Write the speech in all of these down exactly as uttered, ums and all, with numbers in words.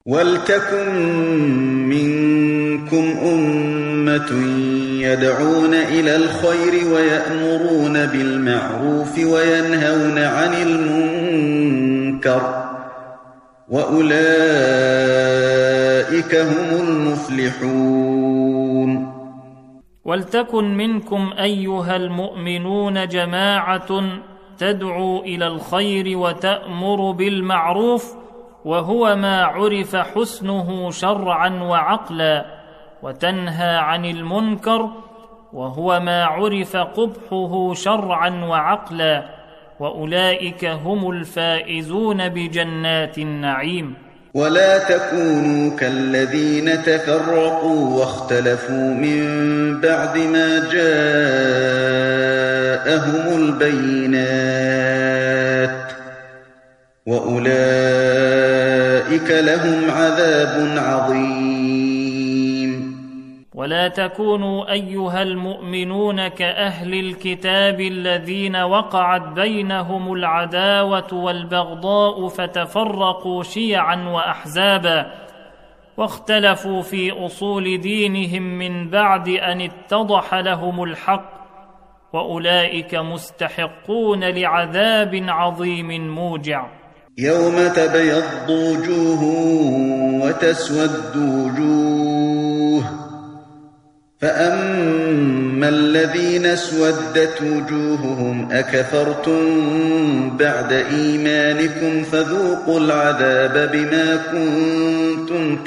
وَلْتَكُن مِّنكُمْ أُمَّةٌ يَدْعُونَ إِلَى الْخَيْرِ وَيَأْمُرُونَ بِالْمَعْرُوفِ وَيَنْهَوْنَ عَنِ الْمُنكَرِ وَأُولَئِكَ هُمُ الْمُفْلِحُونَ وَلْتَكُن مِّنكُمْ أَيُّهَا الْمُؤْمِنُونَ جَمَاعَةٌ تَدْعُو إِلَى الْخَيْرِ وَتَأْمُرُ بِالْمَعْرُوفِ وهو ما عرف حسنه شرعا وعقلا، وتنهى عن المنكر وهو ما عرف قبحه شرعا وعقلا، وأولئك هم الفائزون بجنات النعيم. ولا تكونوا كالذين تفرقوا واختلفوا من بعد ما جاءهم البينات وأولئك لهم عذاب عظيم. ولا تكونوا أيها المؤمنون كأهل الكتاب الذين وقعت بينهم العداوة والبغضاء فتفرقوا شيعا وأحزابا واختلفوا في أصول دينهم من بعد أن اتضح لهم الحق، وأولئك مستحقون لعذاب عظيم موجع. يوم تبيض وجوه وتسود وجوه، فأما الذين اسودت وجوههم أكفرتم بعد إيمانكم فذوقوا العذاب بما كنتم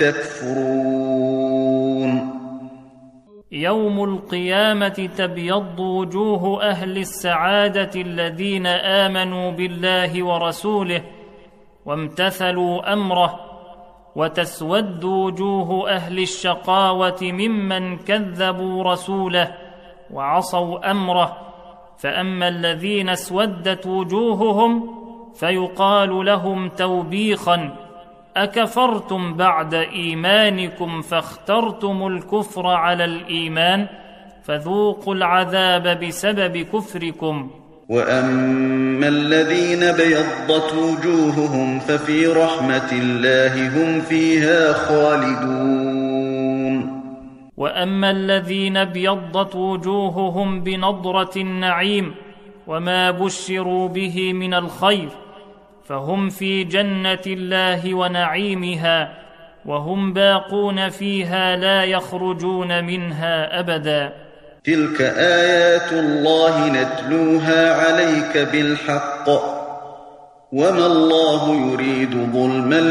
تكفرون. يوم القيامة تبيض وجوه أهل السعادة الذين آمنوا بالله ورسوله وامتثلوا أمره، وتسود وجوه أهل الشقاوة ممن كذبوا رسوله وعصوا أمره. فأما الذين اسودت وجوههم فيقال لهم توبيخا: أكفرتم بعد إيمانكم فاخترتم الكفر على الإيمان فذوقوا العذاب بسبب كفركم. وأما الذين بيضت وجوههم ففي رحمة الله هم فيها خالدون. وأما الذين ابيضت وجوههم بنضرة النعيم وما بشروا به من الخير فهم في جنة الله ونعيمها وهم باقون فيها لا يخرجون منها أبدا. تلك آيات الله نتلوها عليك بالحق وما الله يريد ظلما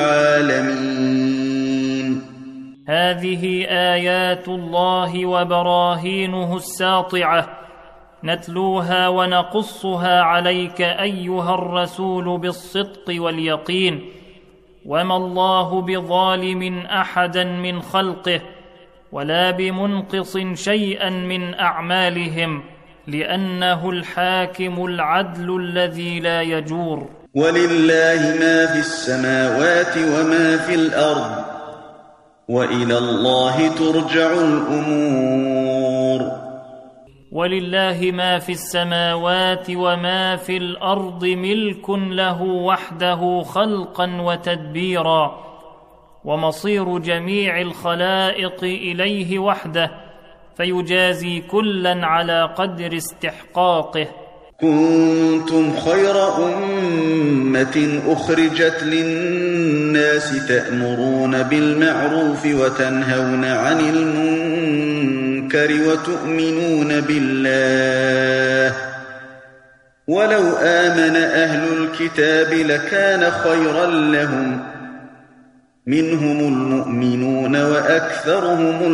للعالمين. هذه آيات الله وبراهينه الساطعة نتلوها ونقصها عليك أيها الرسول بالصدق واليقين، وما الله بظالم أحدا من خلقه ولا بمنقص شيئا من أعمالهم، لأنه الحاكم العدل الذي لا يجور. ولله ما في السماوات وما في الأرض وإلى الله ترجع الأمور. ولله ما في السماوات وما في الأرض ملك له وحده خلقا وتدبيرا، ومصير جميع الخلائق إليه وحده، فيجازي كلا على قدر استحقاقه. كنتم خير أمة أخرجت للناس تأمرون بالمعروف وتنهون عن المنكر وتؤمنون بالله، ولو آمن أهل الكتاب لكان خيرا لهم، منهم المؤمنون وأكثرهم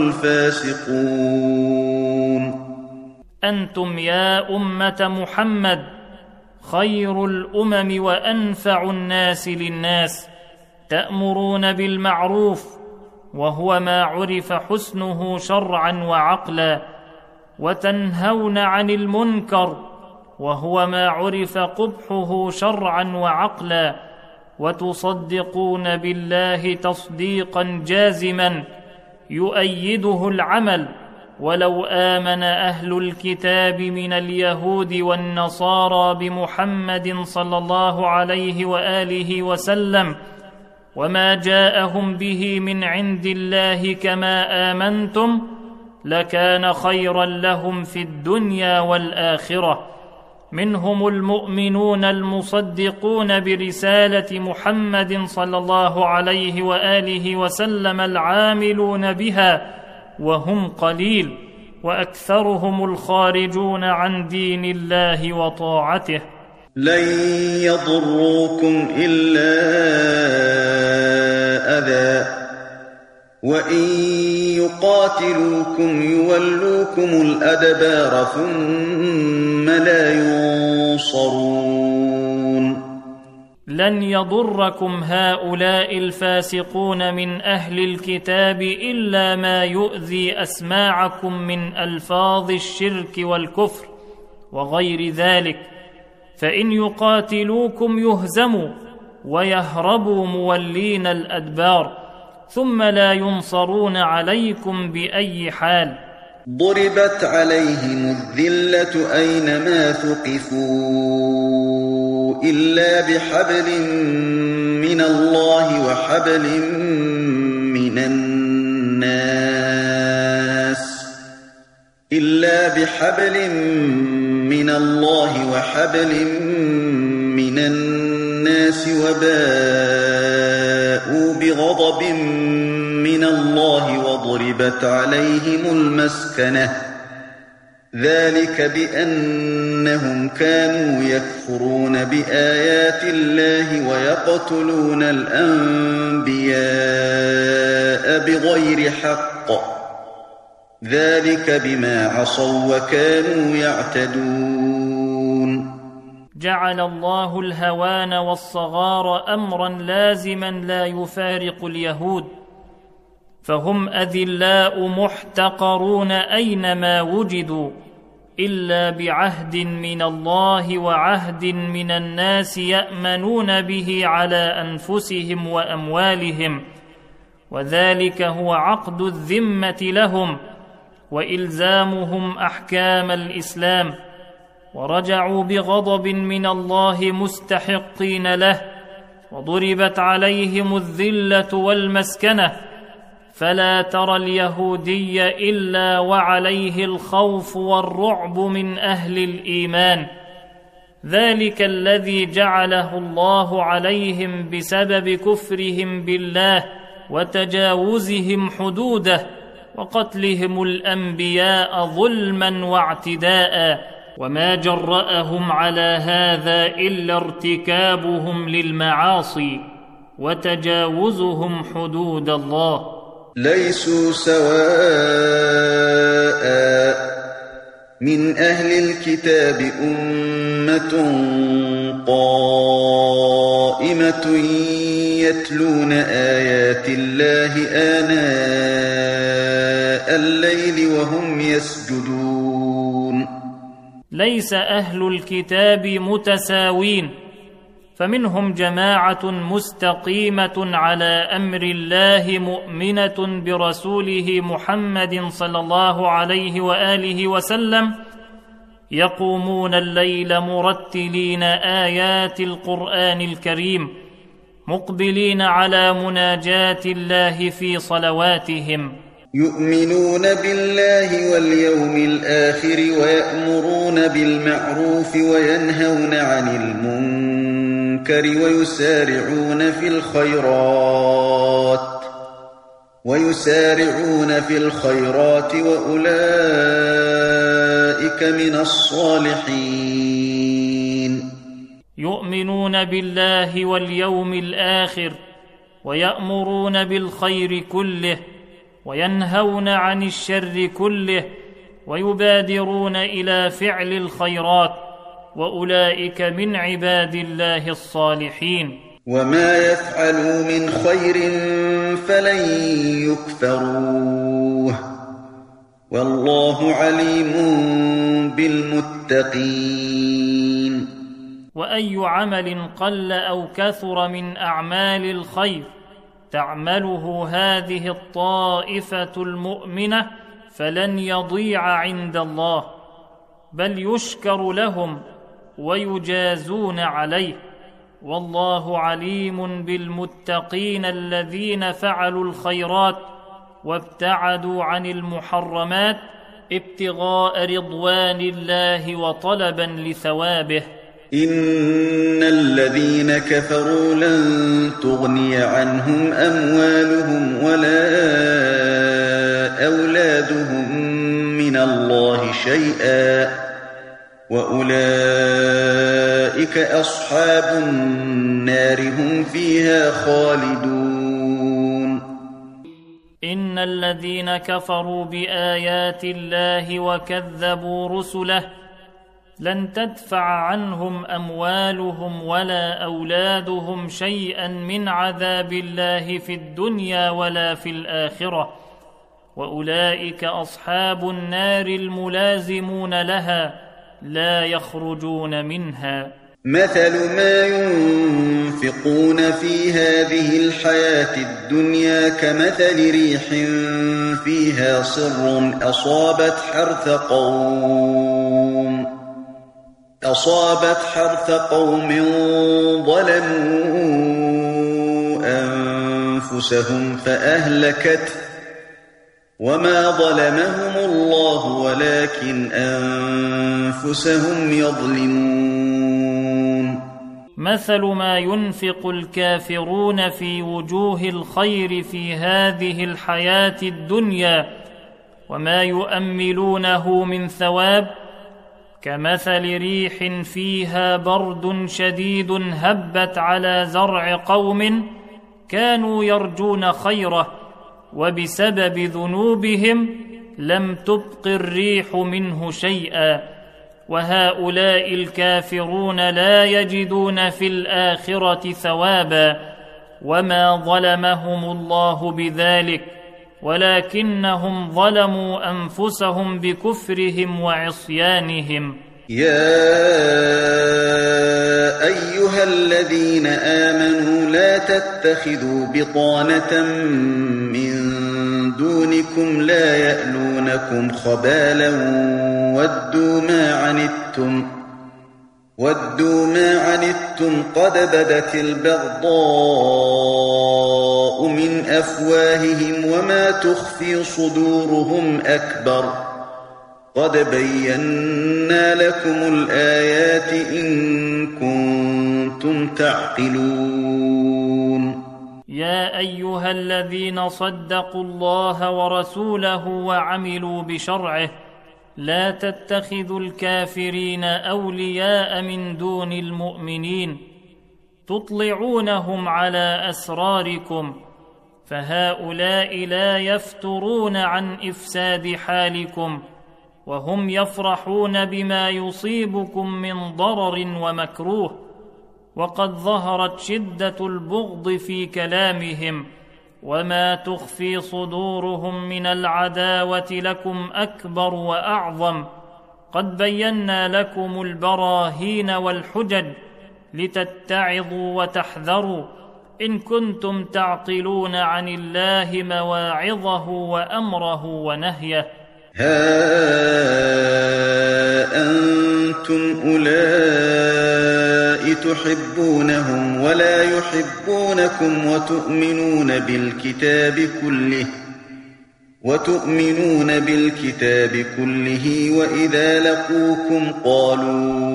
الفاسقون. أنتم يا أمة محمد خير الأمم وأنفع الناس للناس، تأمرون بالمعروف وهو ما عرف حسنه شرعا وعقلا، وتنهون عن المنكر وهو ما عرف قبحه شرعا وعقلا، وتصدقون بالله تصديقا جازما يؤيده العمل، ولو آمن أهل الكتاب من اليهود والنصارى بمحمد صلى الله عليه وآله وسلم وما جاءهم به من عند الله كما آمنتم لكان خيرا لهم في الدنيا والآخرة، منهم المؤمنون المصدقون برسالة محمد صلى الله عليه وآله وسلم العاملون بها وهم قليل، وأكثرهم الخارجون عن دين الله وطاعته. لن يضروكم إلا أذى، وإن يقاتلوكم يولوكم الأدبار ثم لا ينصرون. لن يضركم هؤلاء الفاسقون من أهل الكتاب إلا ما يؤذي أسماعكم من ألفاظ الشرك والكفر وغير ذلك، فإن يقاتلوكم يهزموا ويهربوا مولين الأدبار، ثم لا ينصرون عليكم بأي حال. ضربت عليهم الذلة أينما ثقفوا إلا بحبل من الله وحبل من الناس إلا بحبل من الله وحبل من الناس وباءوا بغضب من الله وضربت عليهم المسكنة، ذلك بأنهم كانوا يكفرون بآيات الله ويقتلون الأنبياء بغير حق، ذلك بما عصوا وكانوا يعتدون. جعل الله الهوان والصغار أمرا لازما لا يفارق اليهود، فهم أذلاء محتقرون أينما وجدوا إلا بعهد من الله وعهد من الناس يأمنون به على أنفسهم وأموالهم، وذلك هو عقد الذمة لهم وإلزامهم أحكام الإسلام، ورجعوا بغضب من الله مستحقين له، وضربت عليهم الذلة والمسكنة، فلا ترى اليهودي إلا وعليه الخوف والرعب من أهل الإيمان، ذلك الذي جعله الله عليهم بسبب كفرهم بالله وتجاوزهم حدوده وقتلهم الأنبياء ظلما واعتداء، وما جرأهم على هذا إلا ارتكابهم للمعاصي وتجاوزهم حدود الله. ليسوا سواء من أهل الكتاب أمة قائمة يتلون آيات الله آناء الليل وهم يسجدون. ليس أهل الكتاب متساوين، فمنهم جماعة مستقيمة على أمر الله مؤمنة برسوله محمد صلى الله عليه وآله وسلم، يقومون الليل مرتلين آيات القرآن الكريم، مقبلين على مناجاة الله في صلواتهم. يؤمنون بالله واليوم الآخر ويأمرون بالمعروف وينهون عن المنكر ويسارعون في الخيرات ويسارعون في الخيرات وأولئك من الصالحين. يؤمنون بالله واليوم الآخر ويأمرون بالخير كله وينهون عن الشر كله ويبادرون إلى فعل الخيرات، وأولئك من عباد الله الصالحين. وما يفعلوا من خير فلن يكفروه، والله عليم بالمتقين. وأي عمل قل أو كثر من أعمال الخير تعمله هذه الطائفة المؤمنة فلن يضيع عند الله، بل يشكر لهم ويجازون عليه، والله عليم بالمتقين الذين فعلوا الخيرات وابتعدوا عن المحرمات ابتغاء رضوان الله وطلبا لثوابه. إن الذين كفروا لن تغني عنهم أموالهم ولا أولادهم من الله شيئا وأولئك أصحاب النار هم فيها خالدون. إن الذين كفروا بآيات الله وكذبوا رسله لن تدفع عنهم أموالهم ولا أولادهم شيئا من عذاب الله في الدنيا ولا في الآخرة، وأولئك أصحاب النار الملازمون لها لا يخرجون منها. مثل ما ينفقون في هذه الحياة الدنيا كمثل ريح فيها صر أصابت حرث قوم أصابت حرث قوم ظلموا أنفسهم فأهلكته وما ظلمهم الله ولكن أنفسهم يظلمون. مثل ما ينفق الكافرون في وجوه الخير في هذه الحياة الدنيا وما يؤملونه من ثواب كمثل ريح فيها برد شديد هبت على زرع قوم كانوا يرجون خيره وبسبب ذنوبهم لم تبق الريح منه شيئا، وهؤلاء الكافرون لا يجدون في الآخرة ثوابا وما ظلمهم الله بذلك ولكنهم ظلموا أنفسهم بكفرهم وعصيانهم. يا أيها الذين آمنوا لا تتخذوا بطانة من دونكم لا يألونكم خبالا ودوا ما عنتم ودوا ما عنتم قد بدت البغضاء من أفواههم وما تخفي صدورهم أكبر قد بينا لكم الآيات إن كنتم تعقلون. يا أيها الذين صدقوا الله ورسوله وعملوا بشرعه لا تتخذوا الكافرين أولياء من دون المؤمنين تطلعونهم على أسراركم فهؤلاء لا يفترون عن إفساد حالكم وهم يفرحون بما يصيبكم من ضرر ومكروه، وقد ظهرت شدة البغض في كلامهم وما تخفي صدورهم من العداوة لكم أكبر وأعظم. قد بينا لكم البراهين والحجج لتتعظوا وتحذروا إن كنتم تعقلون عن الله مواعظه وأمره ونهيه. ها أنتم أولئك تحبونهم ولا يحبونكم وتؤمنون بالكتاب كله وتؤمنون بالكتاب كله وإذا لقوكم قالوا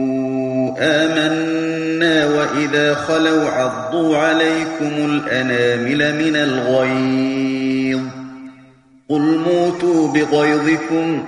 آمنا وإذا خلوا عضوا عليكم الأنامل من الغيظ قل موتوا بغيظكم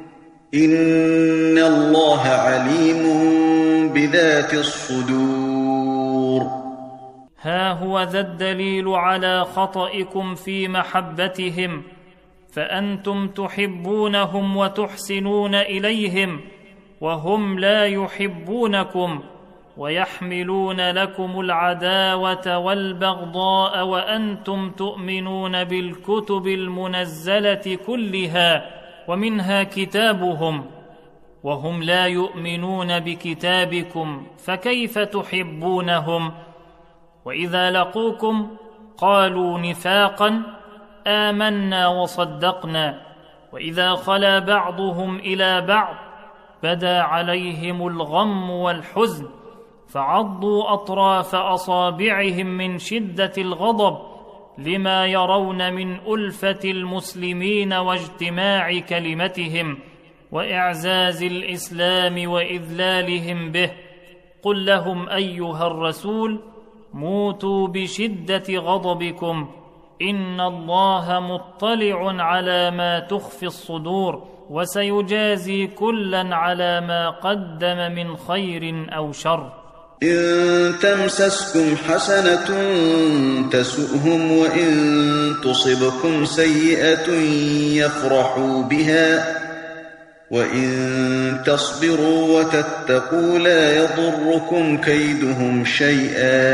إن الله عليم بذات الصدور. ها هو ذا الدليل على خطئكم في محبتهم، فأنتم تحبونهم وتحسنون إليهم وهم لا يحبونكم ويحملون لكم العداوة والبغضاء وأنتم تؤمنون بالكتب المنزلة كلها ومنها كتابهم وهم لا يؤمنون بكتابكم فكيف تحبونهم؟ وإذا لقوكم قالوا نفاقا آمنا وصدقنا وإذا خلا بعضهم إلى بعض بدا عليهم الغم والحزن فعضوا أطراف أصابعهم من شدة الغضب لما يرون من ألفة المسلمين واجتماع كلمتهم وإعزاز الإسلام وإذلالهم به. قل لهم أيها الرسول: موتوا بشدة غضبكم، إن الله مطلع على ما تخفي الصدور، وسيجازي كلا على ما قدم من خير أو شر. إن تمسسكم حسنة تسؤهم، وإن تصبكم سيئة يفرحوا بها، وإن تصبروا وتتقوا لا يضركم كيدهم شيئا،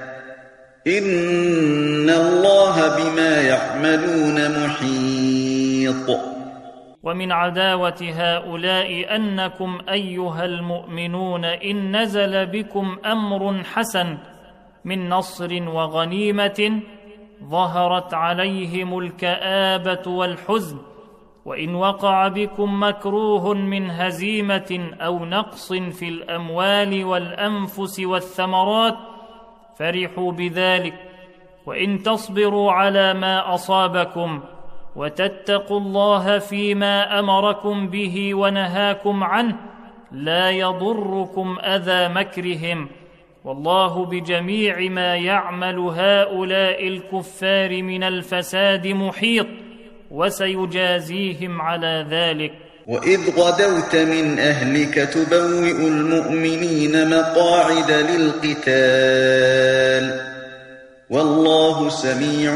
إن الله بما يعملون محيط. ومن عداوة هؤلاء أنكم أيها المؤمنون إن نزل بكم أمر حسن من نصر وغنيمة ظهرت عليهم الكآبة والحزن، وإن وقع بكم مكروه من هزيمة أو نقص في الأموال والأنفس والثمرات فرحوا بذلك، وإن تصبروا على ما أصابكم وتتقوا الله فيما أمركم به ونهاكم عنه لا يضركم أذى مكرهم، والله بجميع ما يعمل هؤلاء الكفار من الفساد محيط، وسيجازيهم على ذلك. وإذ غدوت من أهلك تبوئ المؤمنين مقاعد للقتال، والله سميع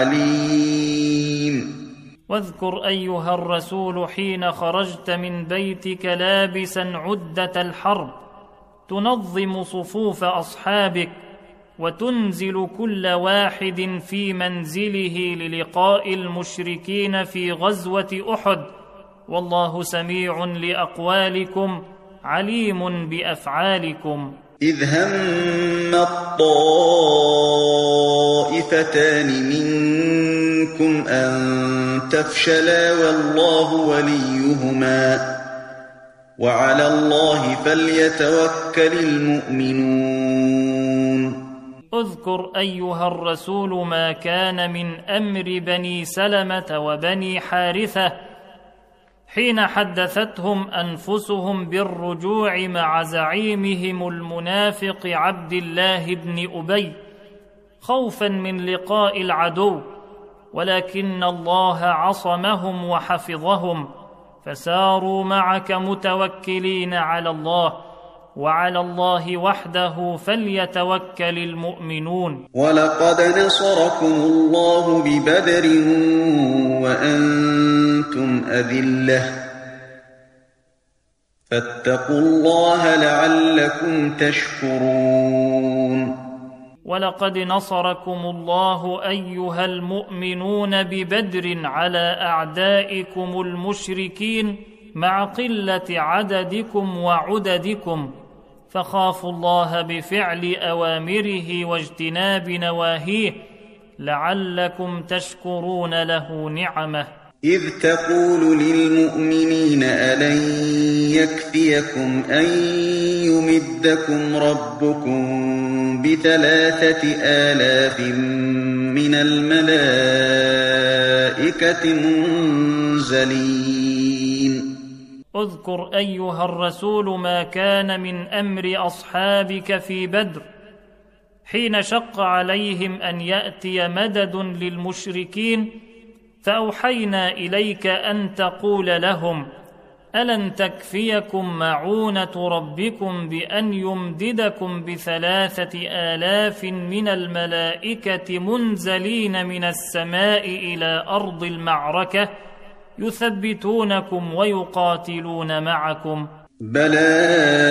عليم. واذكر أيها الرسول حين خرجت من بيتك لابسا عدة الحرب تنظم صفوف أصحابك وتنزل كل واحد في منزله للقاء المشركين في غزوة أحد، والله سميع لأقوالكم عليم بأفعالكم. إذ هم الطائفتان منكم أن تفشلا والله وليهما، وعلى الله فليتوكل المؤمنون. اذكر أيها الرسول ما كان من أمر بني سلمة وبني حارثة حين حدثتهم أنفسهم بالرجوع مع زعيمهم المنافق عبد الله بن أبي خوفا من لقاء العدو، ولكن الله عصمهم وحفظهم، فساروا معك متوكلين على الله، وعلى الله وحده فليتوكل المؤمنون. ولقد نصركم الله ببدر وأنتم أذلة، فاتقوا الله لعلكم تشكرون. ولقد نصركم الله أيها المؤمنون ببدر على أعدائكم المشركين مع قلة عددكم وعددكم، فخافوا الله بفعل أوامره واجتناب نواهيه لعلكم تشكرون له نعمه. إذ تقول للمؤمنين ألن يكفيكم أن يمدكم ربكم بثلاثة آلاف من الملائكة منزلين. اذكر أيها الرسول ما كان من أمر أصحابك في بدر حين شق عليهم أن يأتي مدد للمشركين، فأوحينا إليك أن تقول لهم ألن تكفيكم معونة ربكم بأن يمددكم بثلاثة آلاف من الملائكة منزلين من السماء إلى أرض المعركة يثبتونكم ويقاتلون معكم؟ بلى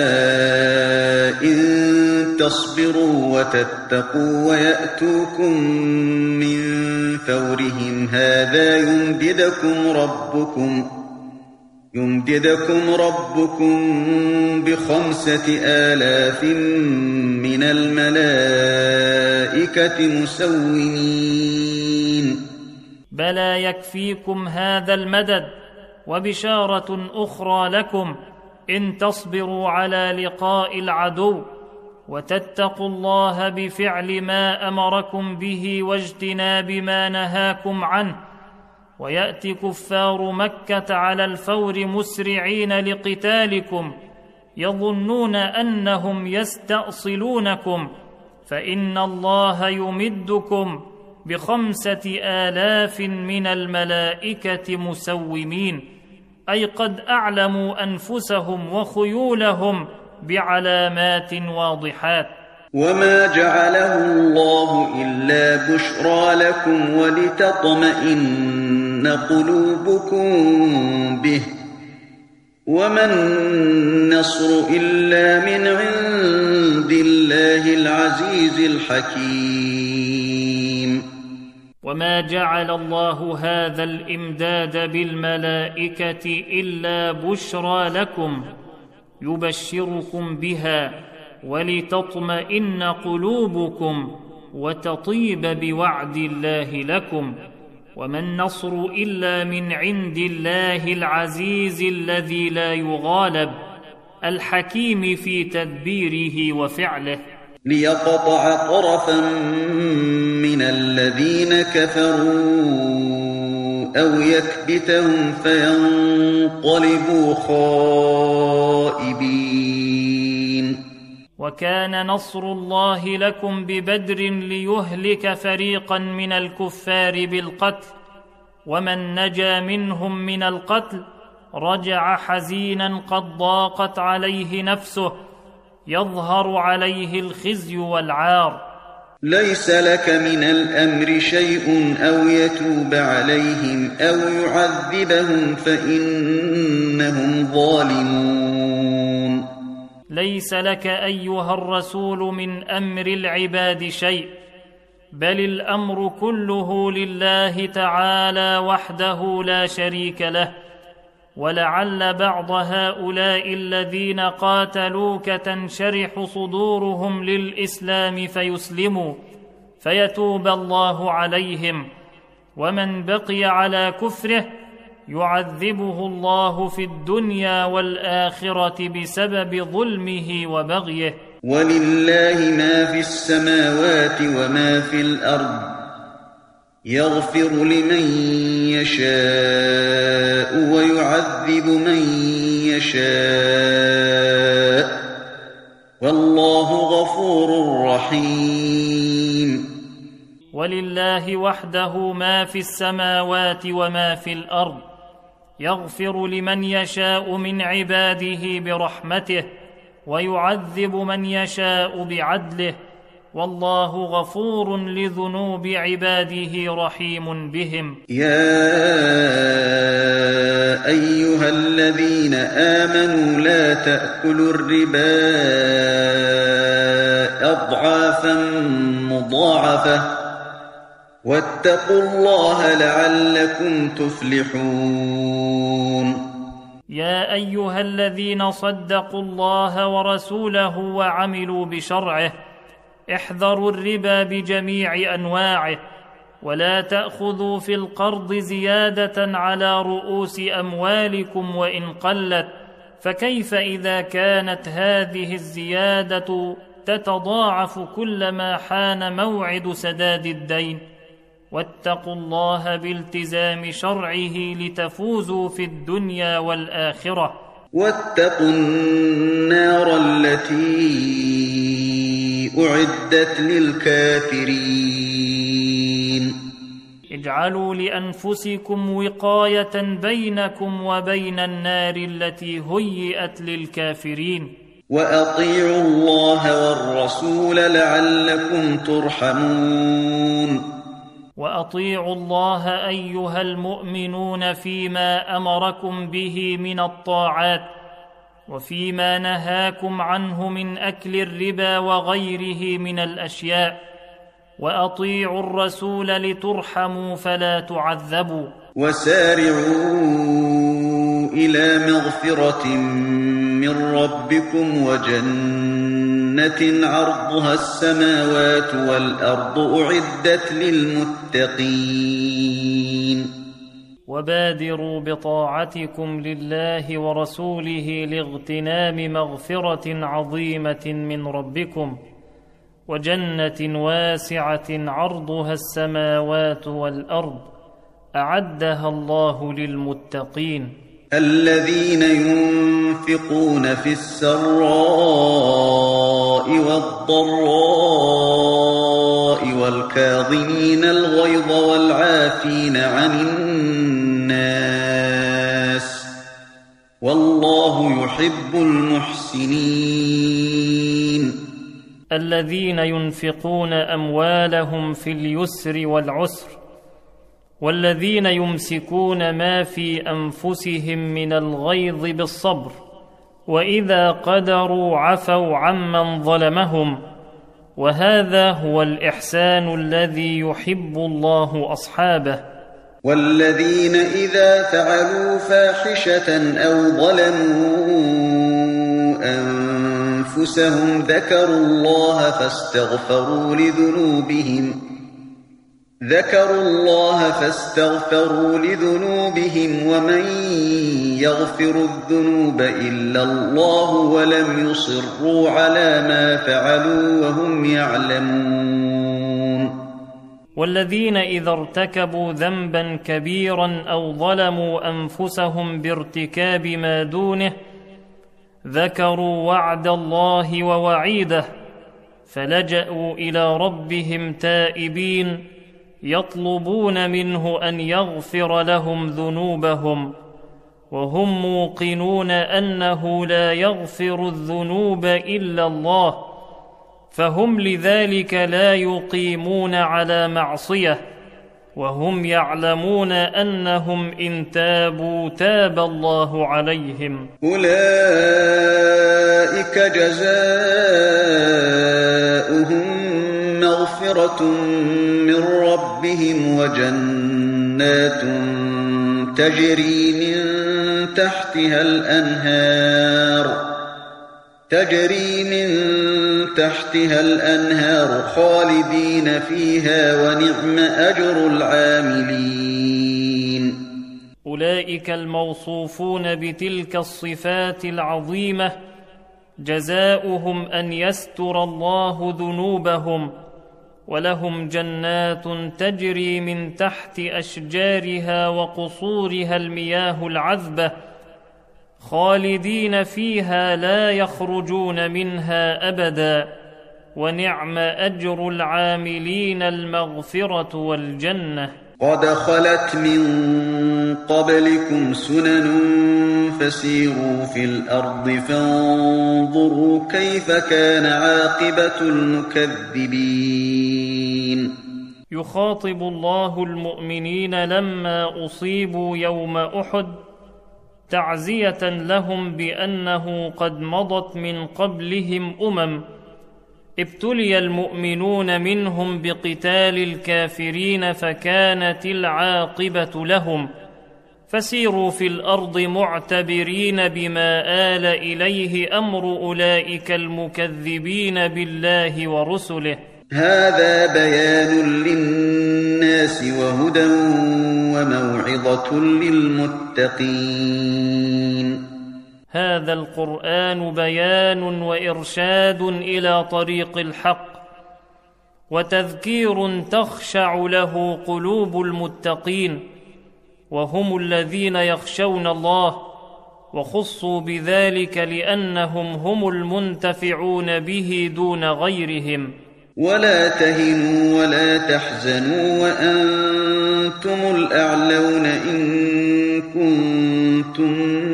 إن تصبروا وتتقوا ويأتوكم من فورهم هذا يمددكم ربكم يمددكم ربكم بخمسة آلاف من الملائكة مسومين. بلى يكفيكم هذا المدد، وبشارة أخرى لكم إن تصبروا على لقاء العدو، وتتقوا الله بفعل ما أمركم به واجتناب ما نهاكم عنه، ويأتي كفار مكة على الفور مسرعين لقتالكم يظنون أنهم يستأصلونكم، فإن الله يمدكم بخمسة آلاف من الملائكة مسومين، أي قد أعلموا أنفسهم وخيولهم بعلامات واضحات. وما جعله الله إلا بشرى لكم ولتطمئن قلوبكم به، وما النصر إلا من عند الله العزيز الحكيم. وما جعل الله هذا الإمداد بالملائكة إلا بشرى لكم يبشركم بها ولتطمئن قلوبكم وتطيب بوعد الله لكم، وما النصر إلا من عند الله العزيز الذي لا يغالب الحكيم في تدبيره وفعله، ليقطع طرفا من الذين كفروا أو يكبتهم فينقلبوا خائبين. وكان نصر الله لكم ببدر ليهلك فريقا من الكفار بالقتل، ومن نجا منهم من القتل رجع حزينا قد ضاقت عليه نفسه، يظهر عليه الخزي والعار. ليس لك من الأمر شيء أو يتوب عليهم أو يعذبهم فإنهم ظالمون. ليس لك أيها الرسول من أمر العباد شيء، بل الأمر كله لله تعالى وحده لا شريك له، ولعل بعض هؤلاء الذين قاتلوك تنشرح صدورهم للإسلام فيسلموا فيتوب الله عليهم، ومن بقي على كفره يعذبه الله في الدنيا والآخرة بسبب ظلمه وبغيه. ولله ما في السماوات وما في الأرض، يغفر لمن يشاء ويعذب من يشاء، والله غفور رحيم. ولله وحده ما في السماوات وما في الأرض، يغفر لمن يشاء من عباده برحمته ويعذب من يشاء بعدله، والله غفور لذنوب عباده رحيم بهم. يا أيها الذين آمنوا لا تأكلوا الربا أضعافا مضاعفة، واتقوا الله لعلكم تفلحون. يا أيها الذين صدقوا الله ورسوله وعملوا بشرعه، احذروا الربا بجميع أنواعه، ولا تأخذوا في القرض زيادة على رؤوس أموالكم وإن قلت، فكيف إذا كانت هذه الزيادة تتضاعف كلما حان موعد سداد الدين؟ واتقوا الله بالتزام شرعه لتفوزوا في الدنيا والآخرة. واتقوا النار التي أعدت للكافرين. اجعلوا لأنفسكم وقاية بينكم وبين النار التي هيئت للكافرين. وأطيعوا الله والرسول لعلكم ترحمون. وأطيعوا الله أيها المؤمنون فيما أمركم به من الطاعات، وفيما نهاكم عنه من أكل الربا وغيره من الأشياء، وأطيعوا الرسول لترحموا فلا تعذبوا. وسارعوا إلى مغفرة من ربكم وجنة عرضها السماوات والأرض أعدت للمتقين. وبادروا بطاعتكم لله ورسوله لاغتنام مغفرة عظيمة من ربكم وجنة واسعة عرضها السماوات والأرض أعدها الله للمتقين. الذين ينفقون في السراء والضراء والكاظمين الغيظ والعافين عن الناس والله يحب المحسنين. الذين ينفقون أموالهم في اليسر والعسر والذين يمسكون ما في أنفسهم من الغيظ بالصبر وإذا قدروا عفوا عمن ظلمهم، وهذا هو الإحسان الذي يحب الله أصحابه. والذين إذا فعلوا فاحشة أو ظلموا أنفسهم ذكروا الله فاستغفروا لذنوبهم ذكروا الله فاستغفروا لذنوبهم ومن يغفر الذنوب إلا الله ولم يصروا على ما فعلوا وهم يعلمون. والذين إذا ارتكبوا ذنبا كبيرا أو ظلموا أنفسهم بارتكاب ما دونه ذكروا وعد الله ووعيده فلجأوا إلى ربهم تائبين يطلبون منه أن يغفر لهم ذنوبهم وهم موقنون أنه لا يغفر الذنوب إلا الله، فهم لذلك لا يقيمون على معصية وهم يعلمون أنهم إن تابوا تاب الله عليهم. أولئك جزاؤهم مغفرة من ربهم وجنات تجري من تحتها الأنهار تجري من تحتها الأنهار خالدين فيها ونعم أجر العاملين. أولئك الموصوفون بتلك الصفات العظيمة جزاؤهم أن يستر الله ذنوبهم ولهم جنات تجري من تحت أشجارها وقصورها المياه العذبة خالدين فيها لا يخرجون منها أبدا ونعم أجر العاملين المغفرة والجنة. قد خلت من قبلكم سنن فسيروا في الأرض فانظروا كيف كان عاقبة المكذبين. يخاطب الله المؤمنين لما أصيبوا يوم أحد تعزية لهم بأنه قد مضت من قبلهم أمم ابتلي المؤمنون منهم بقتال الكافرين فكانت العاقبة لهم، فسيروا في الأرض معتبرين بما آل إليه أمر أولئك المكذبين بالله ورسله. هذا بيان للناس وهدى وموعظة للمتقين. هذا القرآن بيان وإرشاد إلى طريق الحق وتذكير تخشع له قلوب المتقين وهم الذين يخشون الله وخصوا بذلك لأنهم هم المنتفعون به دون غيرهم. ولا تهنوا ولا تحزنوا وأنتم الأعلون إن كنتم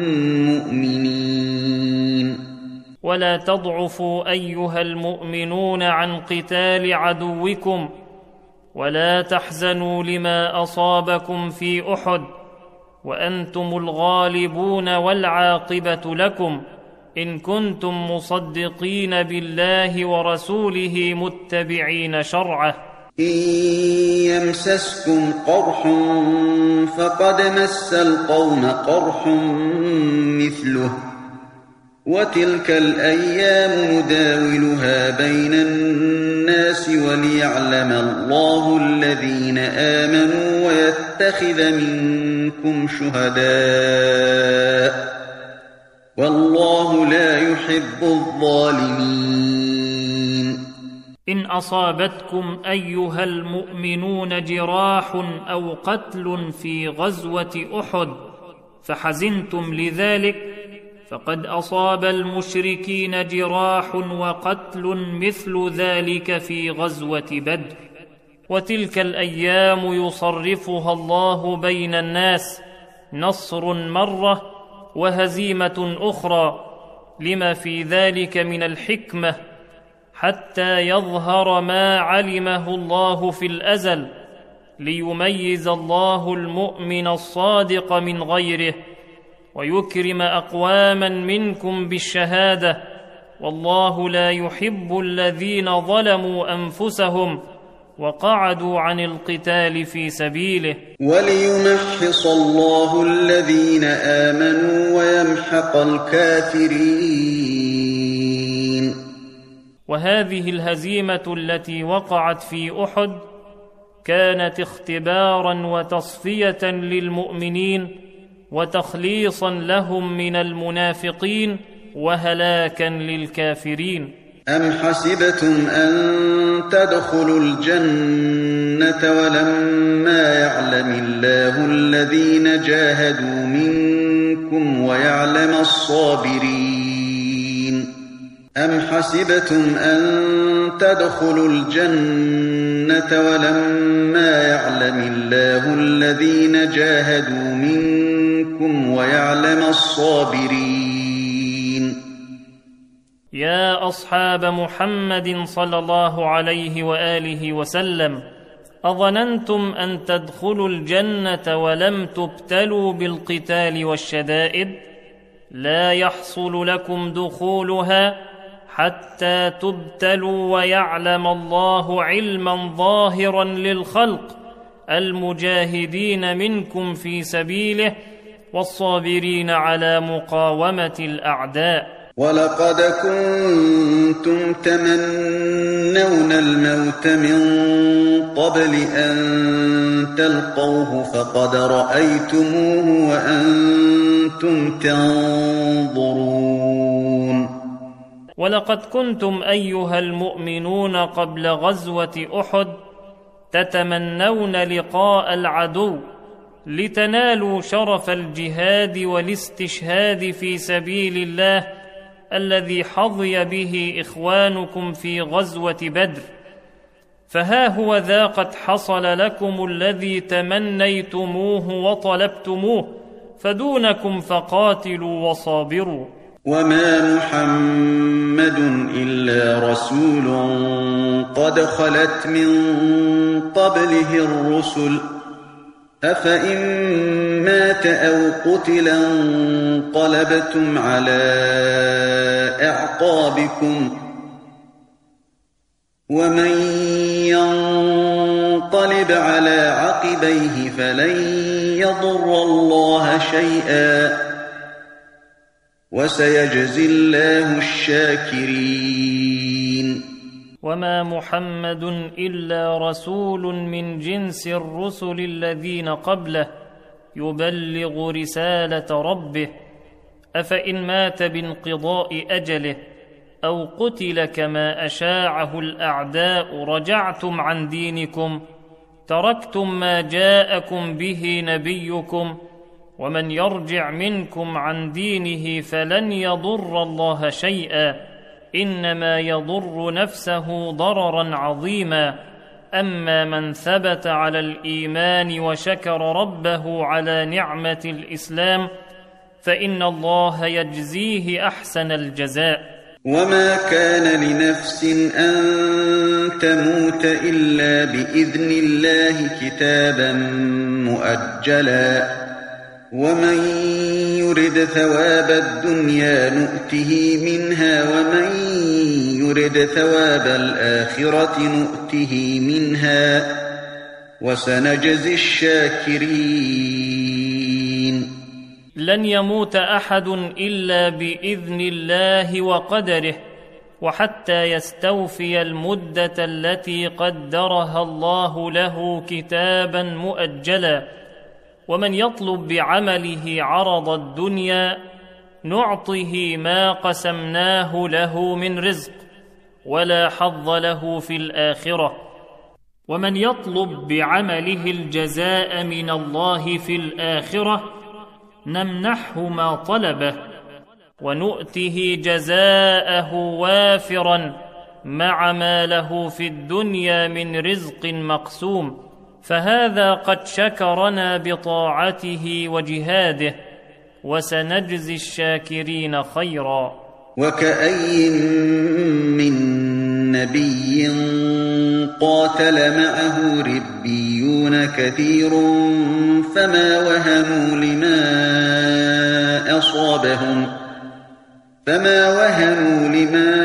مؤمنين. ولا تضعفوا أيها المؤمنون عن قتال عدوكم ولا تحزنوا لما أصابكم في أحد وأنتم الغالبون والعاقبة لكم إن كنتم مصدقين بالله ورسوله متبعين شرعه. إن يمسسكم قرح فقد مس القوم قرح مثله وتلك الأيام نداولها بين الناس وليعلم الله الذين آمنوا ويتخذ منكم شهداء والله لا يحب الظالمين. إن أصابتكم أيها المؤمنون جراح أو قتل في غزوة أحد فحزنتم لذلك فقد أصاب المشركين جراح وقتل مثل ذلك في غزوة بدر. وتلك الأيام يصرفها الله بين الناس، نصر مرة وهزيمة أخرى، لما في ذلك من الحكمة، حتى يظهر ما علمه الله في الأزل، ليميز الله المؤمن الصادق من غيره، ويكرم أقواما منكم بالشهادة، والله لا يحب الذين ظلموا أنفسهم وقعدوا عن القتال في سبيله. وليمحص الله الذين آمنوا ويمحق الكافرين. وهذه الهزيمة التي وقعت في أحد كانت اختبارا وتصفية للمؤمنين وتخليصا لهم من المنافقين وهلاكا للكافرين. أم حسبتم أن تدخلوا الجنة ولما يعلم الله الذين جاهدوا منكم ويعلم الصابرين. أم حسبتم أن تدخلوا الجنة ولما يعلم الله الذين جاهدوا منكم ويعلم الصابرين. يا أصحاب محمد صلى الله عليه وآله وسلم، أظننتم أن تدخلوا الجنة ولم تبتلوا بالقتال والشدائد؟ لا يحصل لكم دخولها حتى تبتلوا ويعلم الله علما ظاهرا للخلق المجاهدين منكم في سبيله والصابرين على مقاومة الأعداء. ولقد كنتم تمنون الموت من قبل أن تلقوه فقد رأيتموه وأنتم تنظرون. ولقد كنتم أيها المؤمنون قبل غزوة أحد تتمنون لقاء العدو لتنالوا شرف الجهاد والاستشهاد في سبيل الله الذي حظي به إخوانكم في غزوة بدر. فها هو ذا قد حصل لكم الذي تمنيتموه وطلبتموه، فدونكم فقاتلوا وصابروا. وما محمد إلا رسول قد خلت من قبله الرسل أفإن مات أو قتلا انقلبتم على أعقابكم ومن ينقلب على عقبيه فلن يضر الله شيئا وسيجزي الله الشاكرين. وما محمد إلا رسول من جنس الرسل الذين قبله يبلغ رسالة ربه، أفإن مات بانقضاء أجله أو قتل كما أشاعه الأعداء رجعتم عن دينكم، تركتم ما جاءكم به نبيكم، ومن يرجع منكم عن دينه فلن يضر الله شيئا، إنما يضر نفسه ضررا عظيما. أما من ثبت على الإيمان وشكر ربه على نعمة الإسلام فإن الله يجزيه أحسن الجزاء. وما كان لنفس أن تموت إلا بإذن الله كتابا مؤجلا، ومن يرد ثواب الدنيا نؤته منها ومن يرد ثواب الآخرة نؤته منها وسنجزي الشاكرين. لن يموت أحد إلا بإذن الله وقدره، وحتى يستوفي المدة التي قدرها الله له كتابا مؤجلا. ومن يطلب بعمله عرض الدنيا نعطه ما قسمناه له من رزق، ولا حظ له في الآخرة. ومن يطلب بعمله الجزاء من الله في الآخرة نمنحه ما طلبه، ونؤته جزاءه وافرا مع ما له في الدنيا من رزق مقسوم، فهذا قد شكرنا بطاعته وجهاده، وسنجزي الشاكرين خيرا. وكأي من نبي قاتل معه ربيون كثير فما وهنوا لما أصابهم فما وهنوا لما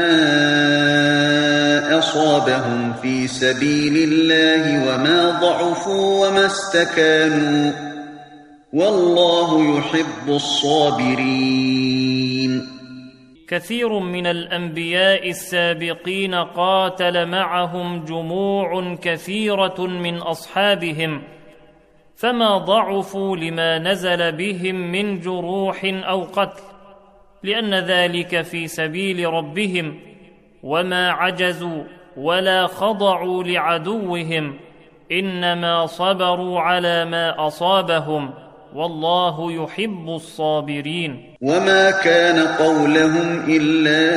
أصابهم في سبيل الله وما ضعفوا وما استكانوا، والله يحب الصابرين. كثير من الأنبياء السابقين قاتل معهم جموع كثيرة من أصحابهم، فما ضعفوا لما نزل بهم من جروح أو قتل، لأن ذلك في سبيل ربهم، وما عجزوا ولا خضعوا لعدوهم، إنما صبروا على ما أصابهم، والله يحب الصابرين. وما كان قولهم إلا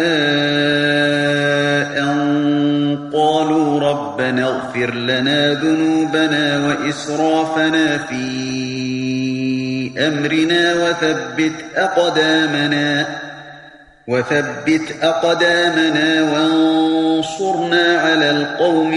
أن قالوا ربنا اغفر لنا ذنوبنا وإسرافنا في أمرنا وثبت أقدامنا وثبت أقدامنا وانصرنا على القوم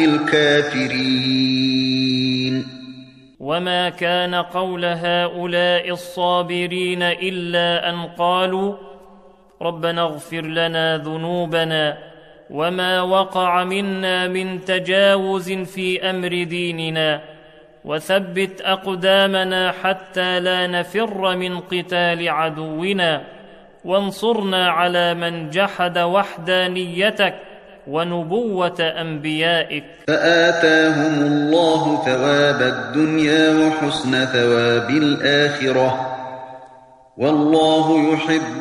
الكافرين. وما كان قول هؤلاء الصابرين إلا أن قالوا ربنا اغفر لنا ذنوبنا وما وقع منا من تجاوز في أمر ديننا، وثبت أقدامنا حتى لا نفر من قتال عدونا، وانصرنا على من جحد وحدانيتك ونبوة أنبيائك. فآتاهم الله ثواب الدنيا وحسن ثواب الآخرة، والله يحب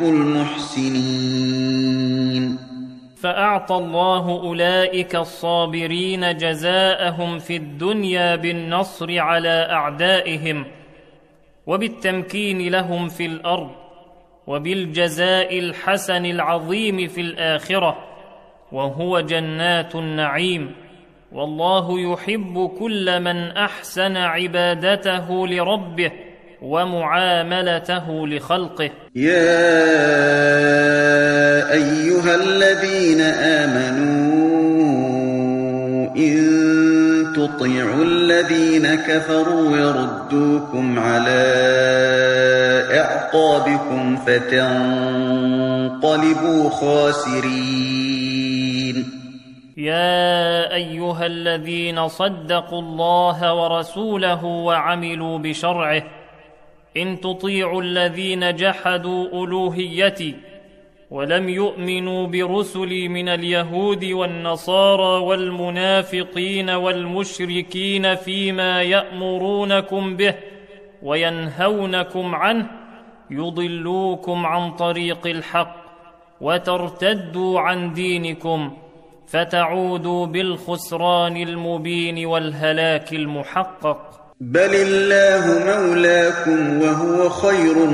المحسنين. فأعطى الله أولئك الصابرين جزاءهم في الدنيا بالنصر على أعدائهم، وبالتمكين لهم في الأرض، وبالجزاء الحسن العظيم في الآخرة، وهو جنات النعيم. والله يحب كل من أحسن عبادته لربه ومعاملته لخلقه. يا أيها الذين آمنوا إن تطيعوا الذين كفروا يردوكم على أعقابكم فتنقلبوا خاسرين. يا أيها الذين صدقوا الله ورسوله وعملوا بشرعه إن تطيعوا الذين جحدوا ألوهيتي ولم يؤمنوا برسلي من اليهود والنصارى والمنافقين والمشركين فيما يأمرونكم به وينهونكم عنه يضلوكم عن طريق الحق وترتدوا عن دينكم فتعودوا بالخسران المبين والهلاك المحقق. بل الله مولاكم وهو خير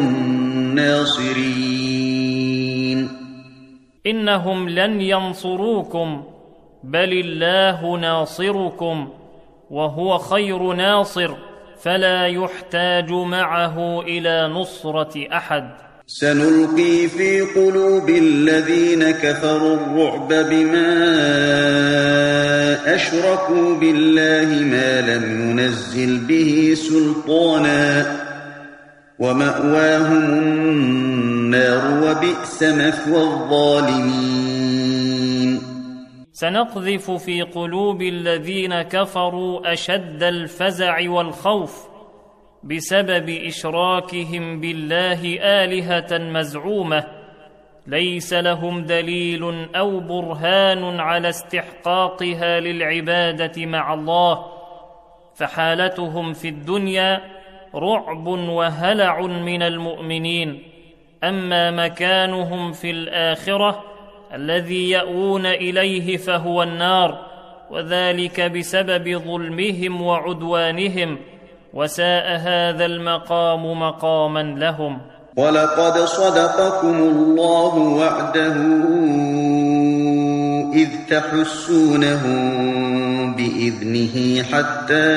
الناصرين. إنهم لن ينصروكم بل الله ناصركم وهو خير ناصر، فلا يحتاج معه إلى نصرة أحد. سنلقي في قلوب الذين كفروا الرعب بما أشركوا بالله ما لم ينزل به سلطانا ومأواهم النار وبئس مثوى الظالمين. سنقذف في قلوب الذين كفروا أشد الفزع والخوف بسبب إشراكهم بالله آلهة مزعومة ليس لهم دليل أو برهان على استحقاقها للعبادة مع الله، فحالتهم في الدنيا رعب وهلع من المؤمنين. أما مكانهم في الآخرة الذي يأوون إليه فهو النار، وذلك بسبب ظلمهم وعدوانهم، وساء هذا المقام مقاما لهم. ولقد صدقكم الله وعده إذ تحسونهم بإذنه حتى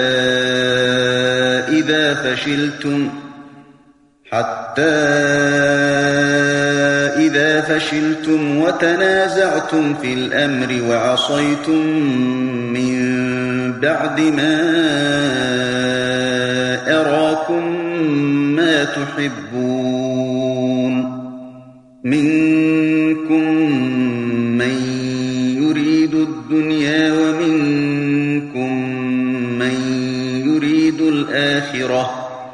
إذا فشلتم حتى إذا فشلتم وتنازعتم في الأمر وعصيتم من بعد ما أراكم ما تحبون، منكم من يريد الدنيا ومنكم من يريد الآخرة،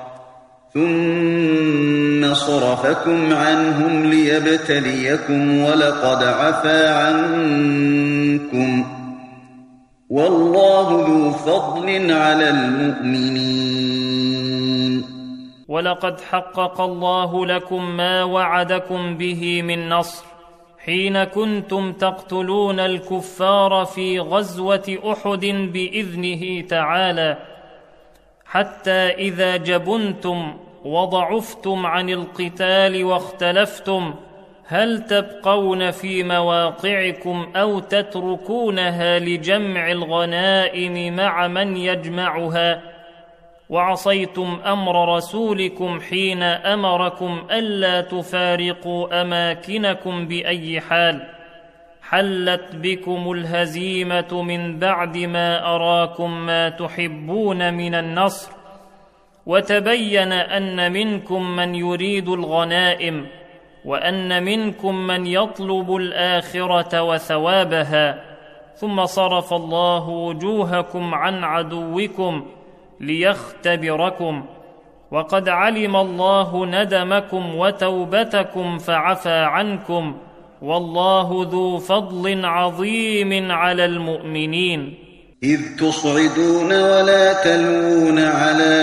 ثم صرفكم عنهم ليبتليكم ولقد عفا عنكم، والله ذو فضل على المؤمنين. ولقد حقق الله لكم ما وعدكم به من نصر حين كنتم تقتلون الكفار في غزوة أحد بإذنه تعالى، حتى إذا جبنتم وضعفتم عن القتال واختلفتم هل تبقون في مواقعكم أو تتركونها لجمع الغنائم مع من يجمعها، وعصيتم أمر رسولكم حين أمركم ألا تفارقوا أماكنكم بأي حال، حلت بكم الهزيمة من بعد ما أراكم ما تحبون من النصر، وتبين أن منكم من يريد الغنائم وأن منكم من يطلب الآخرة وثوابها، ثم صرف الله وجوهكم عن عدوكم ليختبركم، وقد علم الله ندمكم وتوبتكم فعفى عنكم، والله ذو فضل عظيم على المؤمنين. إذ تصعدون ولا تلوون على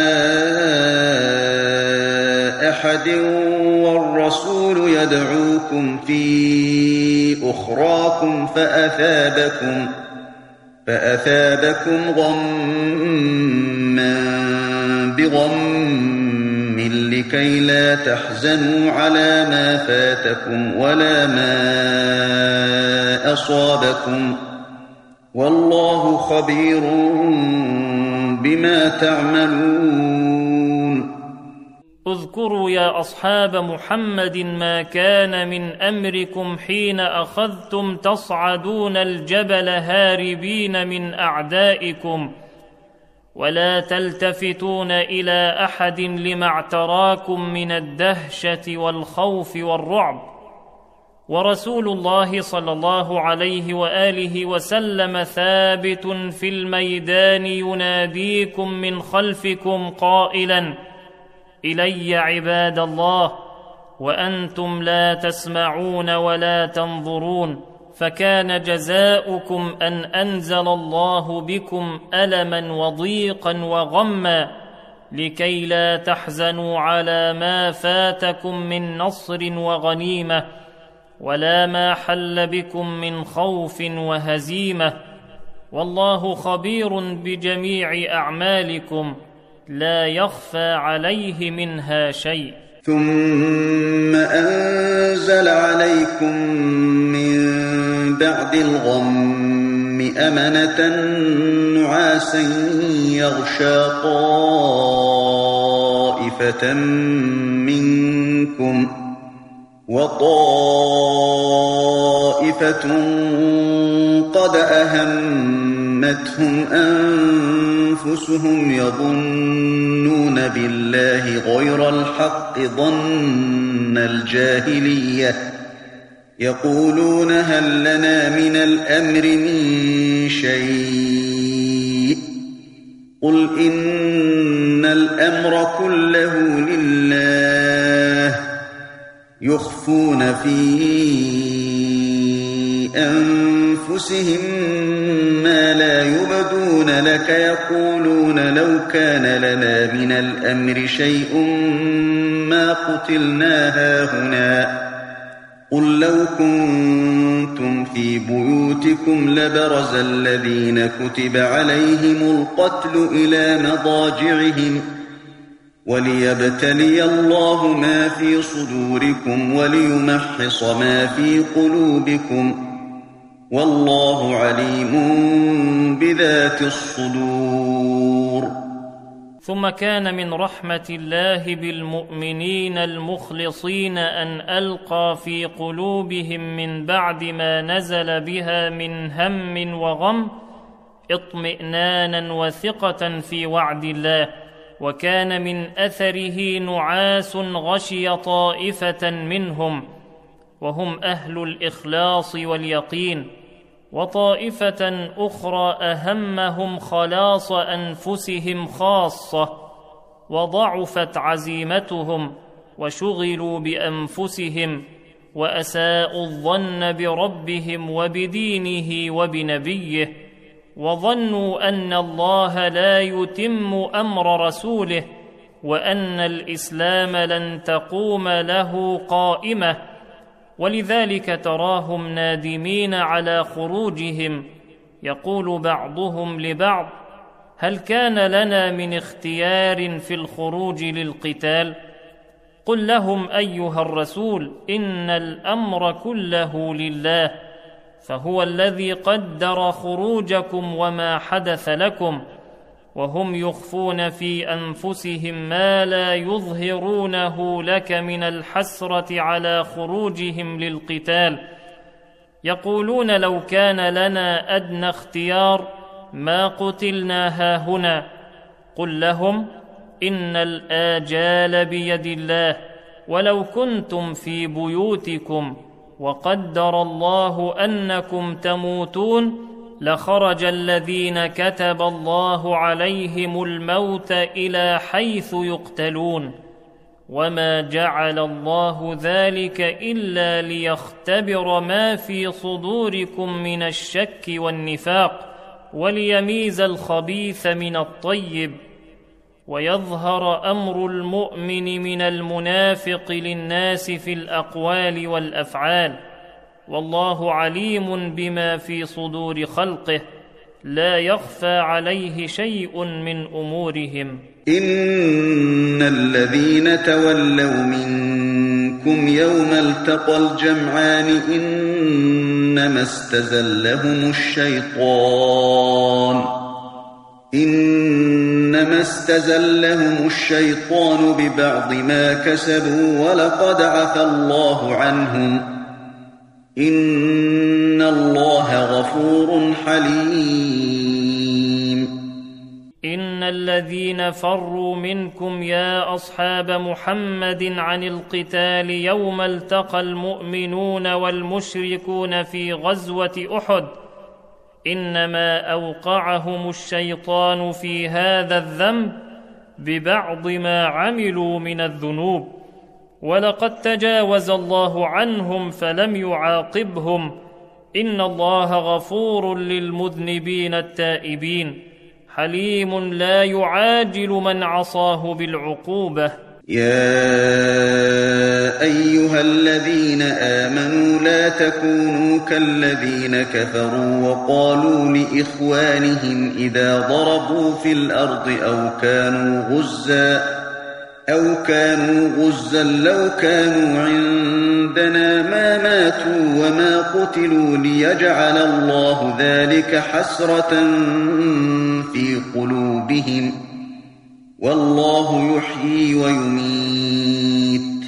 أحد والرسول يدعوكم في أخراكم فأثابكم فأثابكم غما بغم لكي لا تحزنوا على ما فاتكم ولا ما أصابكم، والله خبير بما تعملون. اذكروا يا أصحاب محمد ما كان من أمركم حين أخذتم تصعدون الجبل هاربين من أعدائكم، ولا تلتفتون إلى أحد لما اعتراكم من الدهشة والخوف والرعب، ورسول الله صلى الله عليه وآله وسلم ثابت في الميدان يناديكم من خلفكم قائلا: إلي عباد الله، وأنتم لا تسمعون ولا تنظرون، فكان جزاؤكم أن أنزل الله بكم ألما وضيقا وغما لكي لا تحزنوا على ما فاتكم من نصر وغنيمة ولا ما حل بكم من خوف وهزيمة، والله خبير بجميع أعمالكم لا يخفى عليه منها شيء. ثم أنزل عليكم من بعد الغم أمنة نعاسا يغشى طائفة منكم وطائفة قد أهمتهم أنفسهم يظنون بالله غير الحق ظن الجاهلية يقولون هل لنا من الأمر من شيء قل إن الأمر كله لله يخفون في أنفسهم ما لا يبدون لك يقولون لو كان لنا من الأمر شيء ما قتلنا هاهنا قل لو كنتم في بيوتكم لبرز الذين كتب عليهم القتل إلى مضاجعهم وليبتلي الله ما في صدوركم وليمحص ما في قلوبكم والله عليم بذات الصدور. ثم كان من رحمة الله بالمؤمنين المخلصين أن ألقى في قلوبهم من بعد ما نزل بها من هم وغم اطمئنانا وثقة في وعد الله، وكان من أثره نعاس غشي طائفة منهم وهم أهل الإخلاص واليقين، وطائفة أخرى أهمهم خلاص أنفسهم خاصة وضعفت عزيمتهم وشغلوا بأنفسهم وأساءوا الظن بربهم وبدينه وبنبيه، وظنوا أن الله لا يتم أمر رسوله وأن الإسلام لن تقوم له قائمة، ولذلك تراهم نادمين على خروجهم. يقول بعضهم لبعض: هل كان لنا من اختيار في الخروج للقتال؟ قل لهم أيها الرسول: إن الأمر كله لله، فهو الذي قدر خروجكم وما حدث لكم، وهم يخفون في أنفسهم ما لا يظهرونه لك من الحسرة على خروجهم للقتال. يقولون لو كان لنا أدنى اختيار ما قتلنا هاهنا. قل لهم: إن الآجال بيد الله، ولو كنتم في بيوتكم وقدر الله أنكم تموتون لخرج الذين كتب الله عليهم الموت إلى حيث يقتلون، وما جعل الله ذلك إلا ليختبر ما في صدوركم من الشك والنفاق، وليميز الخبيث من الطيب، ويظهر أمر المؤمن من المنافق للناس في الأقوال والأفعال، والله عليم بما في صدور خلقه لا يخفى عليه شيء من أمورهم. إن الذين تولوا منكم يوم التقى الجمعان إنما استزلهم الشيطان إنما استزلهم الشيطان ببعض ما كسبوا ولقد عفى الله عنهم إن الله غفور حليم. إن الذين فروا منكم يا أصحاب محمد عن القتال يوم التقى المؤمنون والمشركون في غزوة أحد إنما أوقعهم الشيطان في هذا الذنب ببعض ما عملوا من الذنوب، ولقد تجاوز الله عنهم فلم يعاقبهم، إن الله غفور للمذنبين التائبين حليم لا يعاجل من عصاه بالعقوبة. يا أيها الذين آمنوا لا تكونوا كالذين كفروا وقالوا لإخوانهم إذا ضربوا في الأرض أو كانوا غزا أو كانوا غزا لو كانوا عندنا ما ماتوا وما قتلوا ليجعل الله ذلك حسرة في قلوبهم والله يحيي ويميت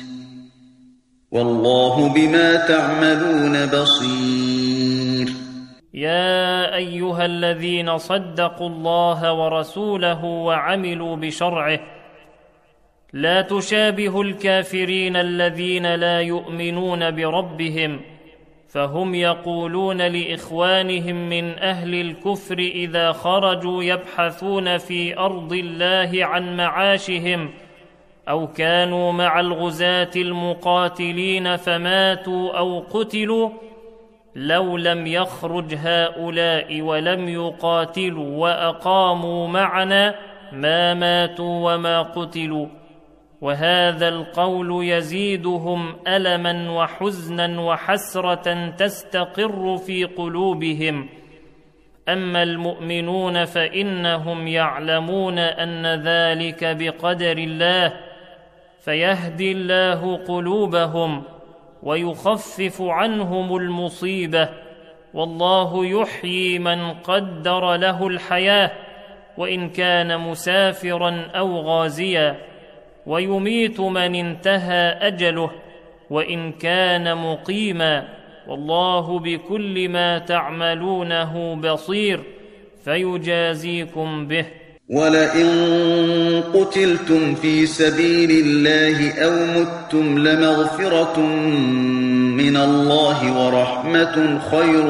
والله بما تعملون بصير. يا أيها الذين صدقوا الله ورسوله وعملوا بشرعه لا تشابهوا الكافرين الذين لا يؤمنون بربهم، فهم يقولون لإخوانهم من أهل الكفر إذا خرجوا يبحثون في أرض الله عن معاشهم أو كانوا مع الغزاة المقاتلين فماتوا أو قتلوا: لو لم يخرج هؤلاء ولم يقاتلوا وأقاموا معنا ما ماتوا وما قتلوا. وهذا القول يزيدهم ألما وحزنا وحسرة تستقر في قلوبهم. أما المؤمنون فإنهم يعلمون أن ذلك بقدر الله، فيهدي الله قلوبهم ويخفف عنهم المصيبة، والله يحيي من قدر له الحياة وإن كان مسافرا أو غازيا، ويميت من انتهى أجله وإن كان مقيما، والله بكل ما تعملونه بصير فيجازيكم به. ولئن قتلتم في سبيل الله أو متم لمغفرة من الله ورحمة خير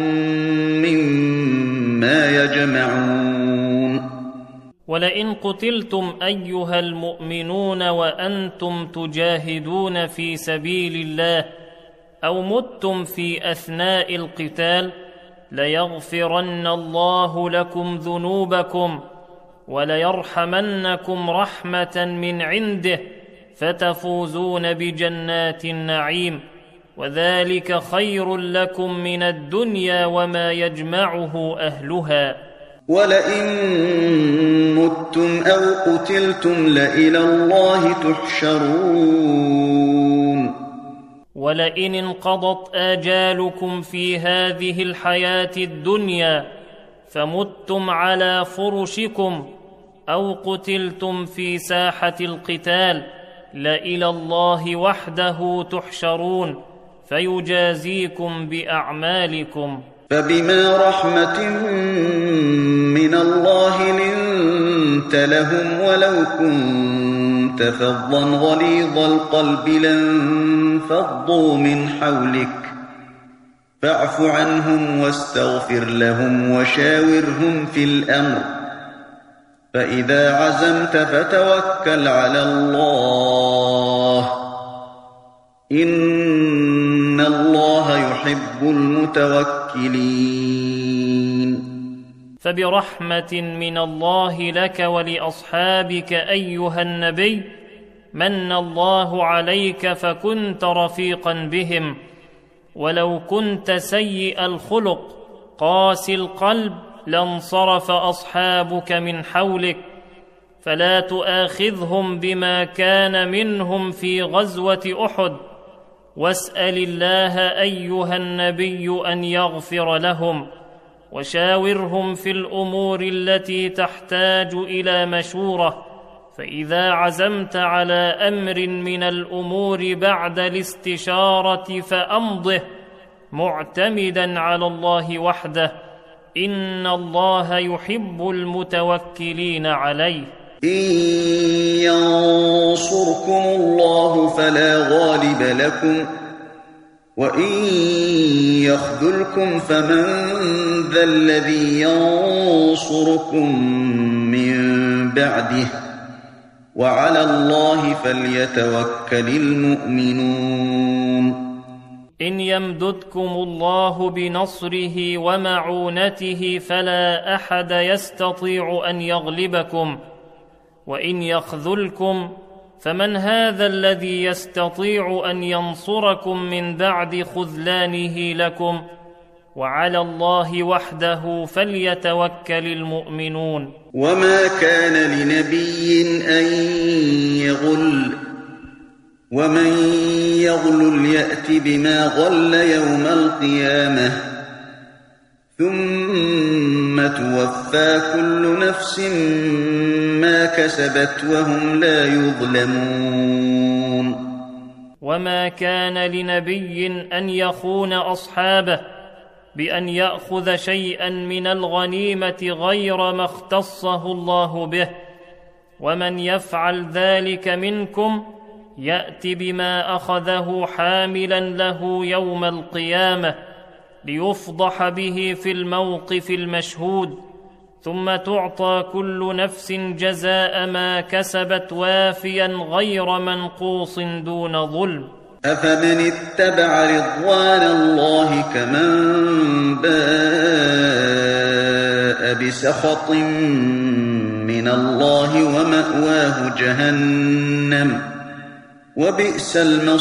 مما يجمعون. ولئن قتلتم أيها المؤمنون وأنتم تجاهدون في سبيل الله أو متم في أثناء القتال ليغفرن الله لكم ذنوبكم وليرحمنكم رحمة من عنده فتفوزون بجنات النعيم، وذلك خير لكم من الدنيا وما يجمعه أهلها. ولئن متم أو قتلتم لإلى الله تحشرون. ولئن انقضت آجالكم في هذه الحياة الدنيا فمتم على فرشكم أو قتلتم في ساحة القتال لإلى الله وحده تحشرون فيجازيكم بأعمالكم. فبما رحمة من الله لنت لهم ولو كنت فظا غليظ القلب لانفضوا من حولك فاعف عنهم واستغفر لهم وشاورهم في الأمر فإذا عزمت فتوكل على الله إن الله يحب المتوكلين. فبرحمة من الله لك ولأصحابك أيها النبي من الله عليك فكنت رفيقا بهم، ولو كنت سيء الخلق قاسي القلب لانصرف أصحابك من حولك، فلا تؤاخذهم بما كان منهم في غزوة أحد، واسأل الله أيها النبي أن يغفر لهم، وشاورهم في الأمور التي تحتاج إلى مشورة، فإذا عزمت على أمر من الأمور بعد الاستشارة فأمضه معتمدا على الله وحده، إن الله يحب المتوكلين عليه. إن ينصركم الله فلا غالب لكم وإن يخذلكم فمن ذا الذي ينصركم من بعده وعلى الله فليتوكل المؤمنون. إن يمددكم الله بنصره ومعونته فلا أحد يستطيع أن يغلبكم، وإن يخذلكم فمن هذا الذي يستطيع أن ينصركم من بعد خذلانه لكم، وعلى الله وحده فليتوكل المؤمنون. وما كان لنبي أن يغل ومن يغل يأت بما غل يوم القيامة ثم توفى كل نفس ما كسبت وهم لا يظلمون. وما كان لنبي أن يخون أصحابه بأن يأخذ شيئا من الغنيمة غير ما اختصه الله به، ومن يفعل ذلك منكم يأت بما أخذه حاملا له يوم القيامة ليفضح به في الموقف المشهود، ثم تعطى كل نفس جزاء ما كسبت وافيا غير منقوص دون ظلم. أفمن اتبع رضوان الله كمن باء بسخط من الله ومأواه جهنم وبئس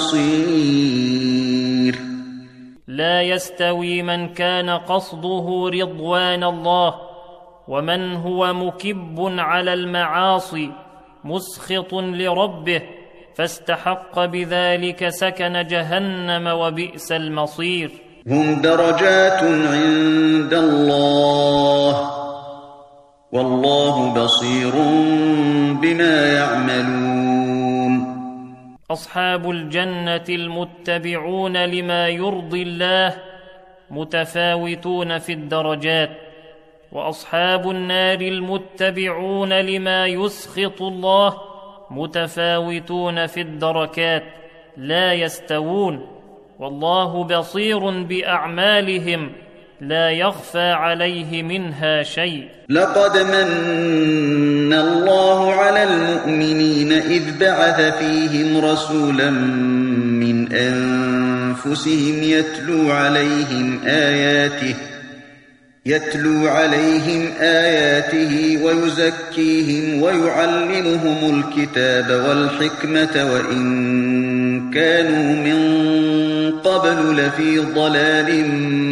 المصير. لا يستوي من كان قصده رضوان الله ومن هو مكب على المعاصي مسخط لربه فاستحق بذلك سكن جهنم وبئس المصير. هم درجات عند الله والله بصير بما يعملون. أصحاب الجنة المتبعون لما يرضي الله متفاوتون في الدرجات، وأصحاب النار المتبعون لما يسخط الله متفاوتون في الدركات لا يستوون، والله بصير بأعمالهم لا يخفى عليه منها شيء. لقد من الله على المؤمنين إذ بعث فيهم رسولا من أنفسهم يتلو عليهم آياته يتلو عليهم آياته ويزكيهم ويعلمهم الكتاب والحكمة وإن كانوا من قبل لفي ضلال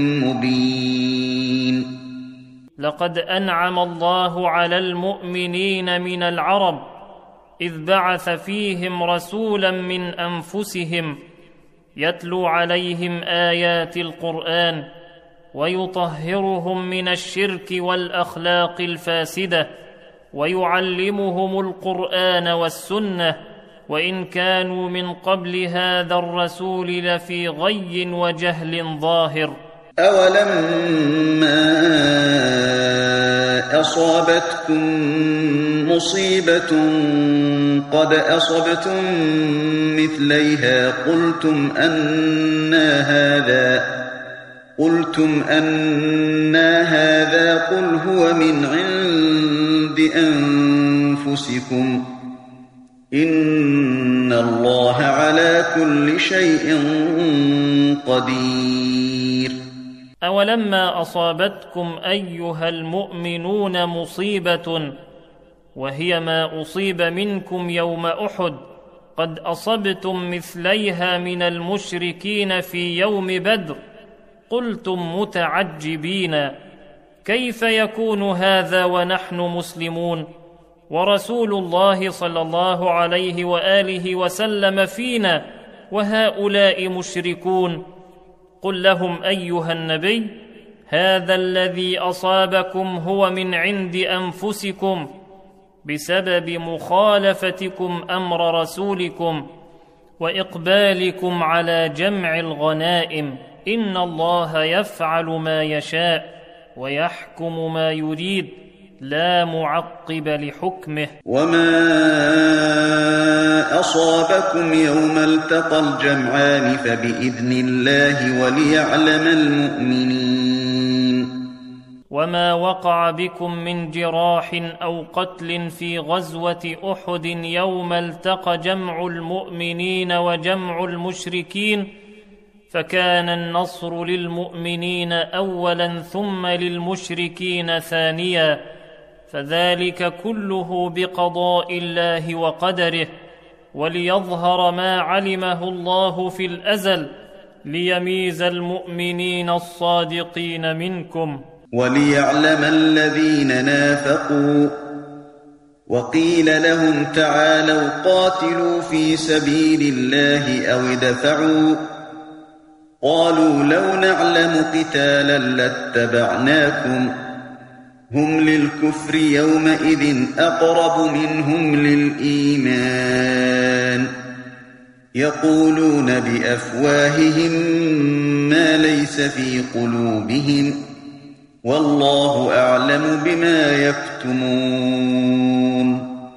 مبين. لقد أنعم الله على المؤمنين من العرب إذ بعث فيهم رسولا من أنفسهم يتلو عليهم آيات القرآن ويطهرهم من الشرك والأخلاق الفاسدة ويعلمهم القرآن والسنة وإن كانوا من قبل هذا الرسول لفي غي وجهل ظاهر. أولما أصابتكم مصيبة قد أصبتم مثليها قلتم أنى هذا قلتم أنى هذا قل هو من عند أنفسكم إن الله على كل شيء قدير. أولما أصابتكم أيها المؤمنون مصيبة وهي ما أصيب منكم يوم أحد قد أصبتم مثليها من المشركين في يوم بدر قلتم متعجبين كيف يكون هذا ونحن مسلمون ورسول الله صلى الله عليه وآله وسلم فينا وهؤلاء مشركون. قل لهم أيها النبي هذا الذي أصابكم هو من عند أنفسكم بسبب مخالفتكم أمر رسولكم وإقبالكم على جمع الغنائم إن الله يفعل ما يشاء ويحكم ما يريد لا معقب لحكمه. وما أصابكم يوم التقى الجمعان فبإذن الله وليعلم المؤمنين. وما وقع بكم من جراح أو قتل في غزوة أحد يوم التقى جمع المؤمنين وجمع المشركين فكان النصر للمؤمنين أولا ثم للمشركين ثانيا فذلك كله بقضاء الله وقدره وليظهر ما علمه الله في الأزل ليميز المؤمنين الصادقين منكم وليعلم الذين نافقوا وقيل لهم تعالوا قاتلوا في سبيل الله أو ادفعوا قالوا لو نعلم قتالا لاتبعناكم هم للكفر يومئذ أقرب منهم للإيمان يقولون بأفواههم ما ليس في قلوبهم والله أعلم بما يكتمون.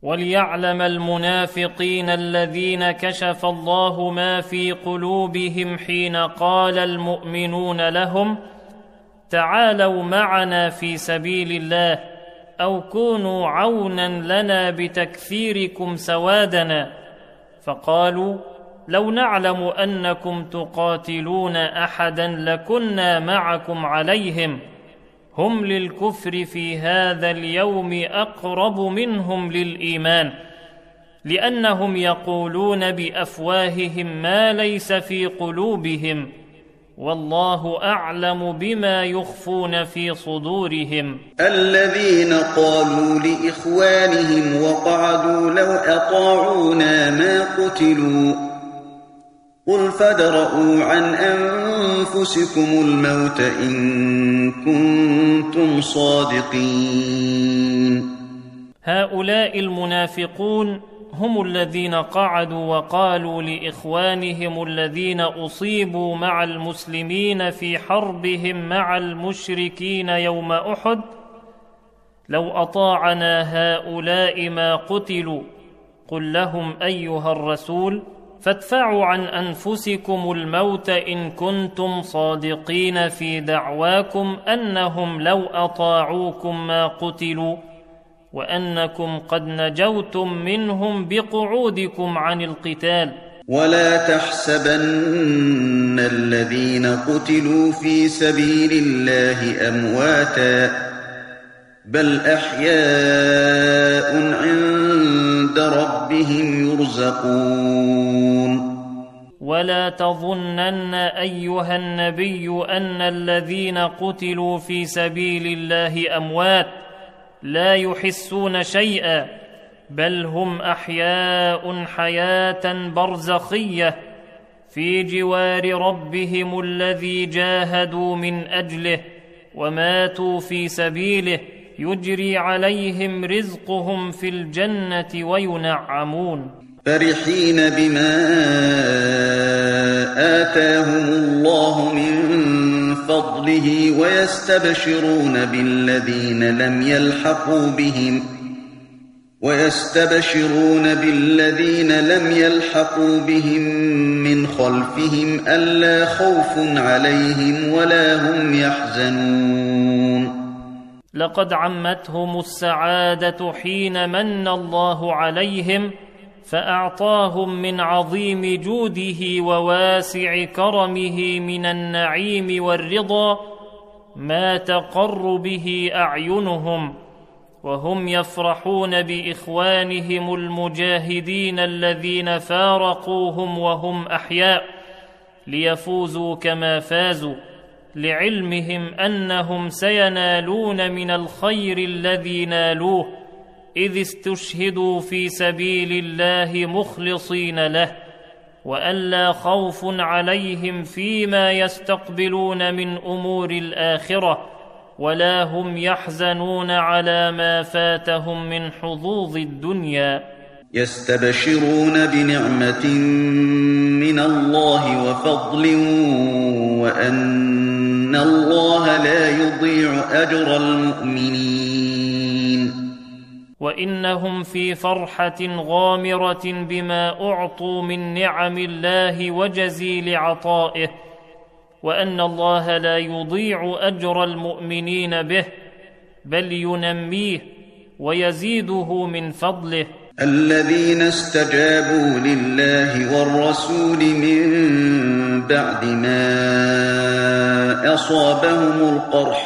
وليعلم المنافقين الذين كشف الله ما في قلوبهم حين قال المؤمنون لهم تعالوا معنا في سبيل الله أو كونوا عونا لنا بتكثيركم سوادنا، فقالوا لو نعلم أنكم تقاتلون أحدا لكنا معكم عليهم، هم للكفر في هذا اليوم أقرب منهم للإيمان، لأنهم يقولون بأفواههم ما ليس في قلوبهم، والله أعلم بما يخفون في صدورهم. الذين قالوا لإخوانهم وقعدوا لو أطاعونا ما قتلوا، قل فادرءوا عن أنفسكم الموت إن كنتم صادقين. هؤلاء المنافقون هم الذين قعدوا وقالوا لإخوانهم الذين أصيبوا مع المسلمين في حربهم مع المشركين يوم أحد لو أطاعنا هؤلاء ما قتلوا، قل لهم أيها الرسول فادفعوا عن أنفسكم الموت إن كنتم صادقين في دعواكم أنهم لو أطاعوكم ما قتلوا، وأنكم قد نجوتم منهم بقعودكم عن القتال. ولا تحسبن الذين قتلوا في سبيل الله أمواتا، بل أحياء عند ربهم يرزقون. ولا تظنن أيها النبي أن الذين قتلوا في سبيل الله أموات لا يحسون شيئا، بل هم أحياء حياة برزخية في جوار ربهم الذي جاهدوا من أجله وماتوا في سبيله، يجري عليهم رزقهم في الجنة وينعمون. فرحين بما آتاهم الله من فضله ويستبشرون بالذين لم يلحقوا بهم ويستبشرون بالذين لم يلحقوا بهم من خلفهم ألا خوف عليهم ولا هم يحزنون. لقد عمتهم السعادة حين من الله عليهم فأعطاهم من عظيم جوده وواسع كرمه من النعيم والرضا ما تقر به أعينهم، وهم يفرحون بإخوانهم المجاهدين الذين فارقوهم وهم أحياء ليفوزوا كما فازوا، لعلمهم أنهم سينالون من الخير الذي نالوه إذ استشهدوا في سبيل الله مخلصين له، وألا خوف عليهم فيما يستقبلون من أمور الآخرة، ولا هم يحزنون على ما فاتهم من حظوظ الدنيا. يستبشرون بنعمة من الله وفضل وأن الله لا يضيع أجر المؤمنين. وإنهم في فرحة غامرة بما أعطوا من نعم الله وجزيل عطائه، وأن الله لا يضيع أجر المؤمنين به، بل ينميه ويزيده من فضله. الذين استجابوا لله والرسول من بعد ما أصابهم القرح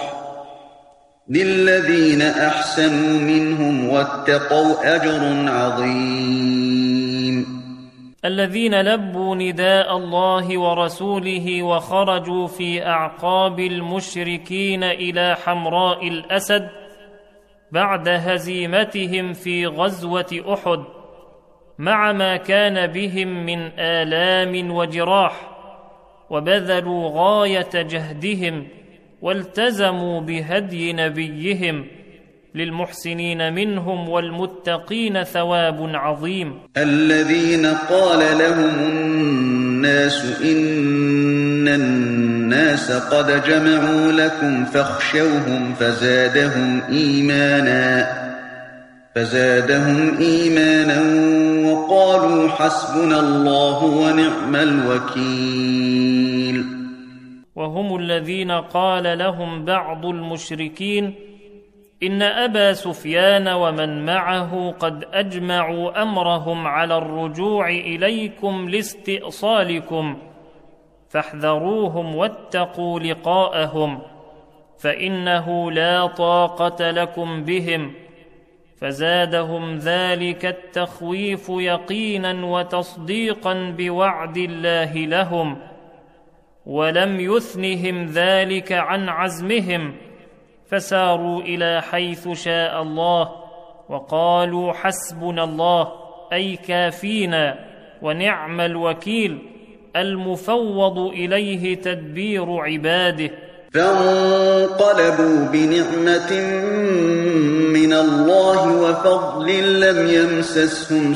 للذين أحسنوا منهم واتقوا أجر عظيم. الذين لبوا نداء الله ورسوله وخرجوا في أعقاب المشركين إلى حمراء الأسد بعد هزيمتهم في غزوة أحد، مع ما كان بهم من آلام وجراح، وبذلوا غاية جهدهم والتزموا بهدي نبيهم، للمحسنين منهم والمتقين ثواب عظيم. الذين قال لهم الناس إن الناس قد جمعوا لكم فاخشوهم فزادهم إيمانا فزادهم إيمانا وقالوا حسبنا الله ونعم الوكيل. وهم الذين قال لهم بعض المشركين إن أبا سفيان ومن معه قد أجمعوا أمرهم على الرجوع إليكم لاستئصالكم فاحذروهم واتقوا لقاءهم فإنه لا طاقة لكم بهم. فزادهم ذلك التخويف يقينا وتصديقا بوعد الله لهم، ولم يثنهم ذلك عن عزمهم، فساروا إلى حيث شاء الله وقالوا حسبنا الله أي كافينا ونعم الوكيل المفوض إليه تدبير عباده. فانقلبوا بنعمة من الله وفضل لم يمسسهم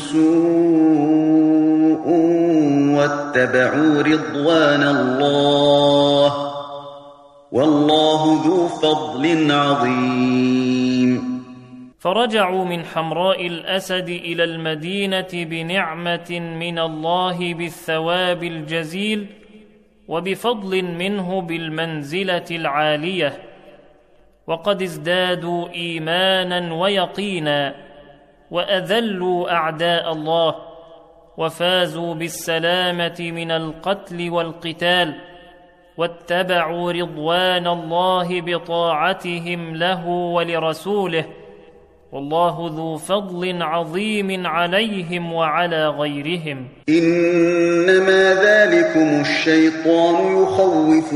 سوء واتبعوا رضوان الله والله ذو فضل عظيم. فرجعوا من حمراء الأسد إلى المدينة بنعمة من الله بالثواب الجزيل وبفضل منه بالمنزلة العالية، وقد ازدادوا إيمانا ويقينا وأذلوا أعداء الله وفازوا بالسلامة من القتل والقتال، واتبعوا رضوان الله بطاعتهم له ولرسوله، والله ذو فضل عظيم عليهم وعلى غيرهم. إنما ذلكم الشيطان يخوف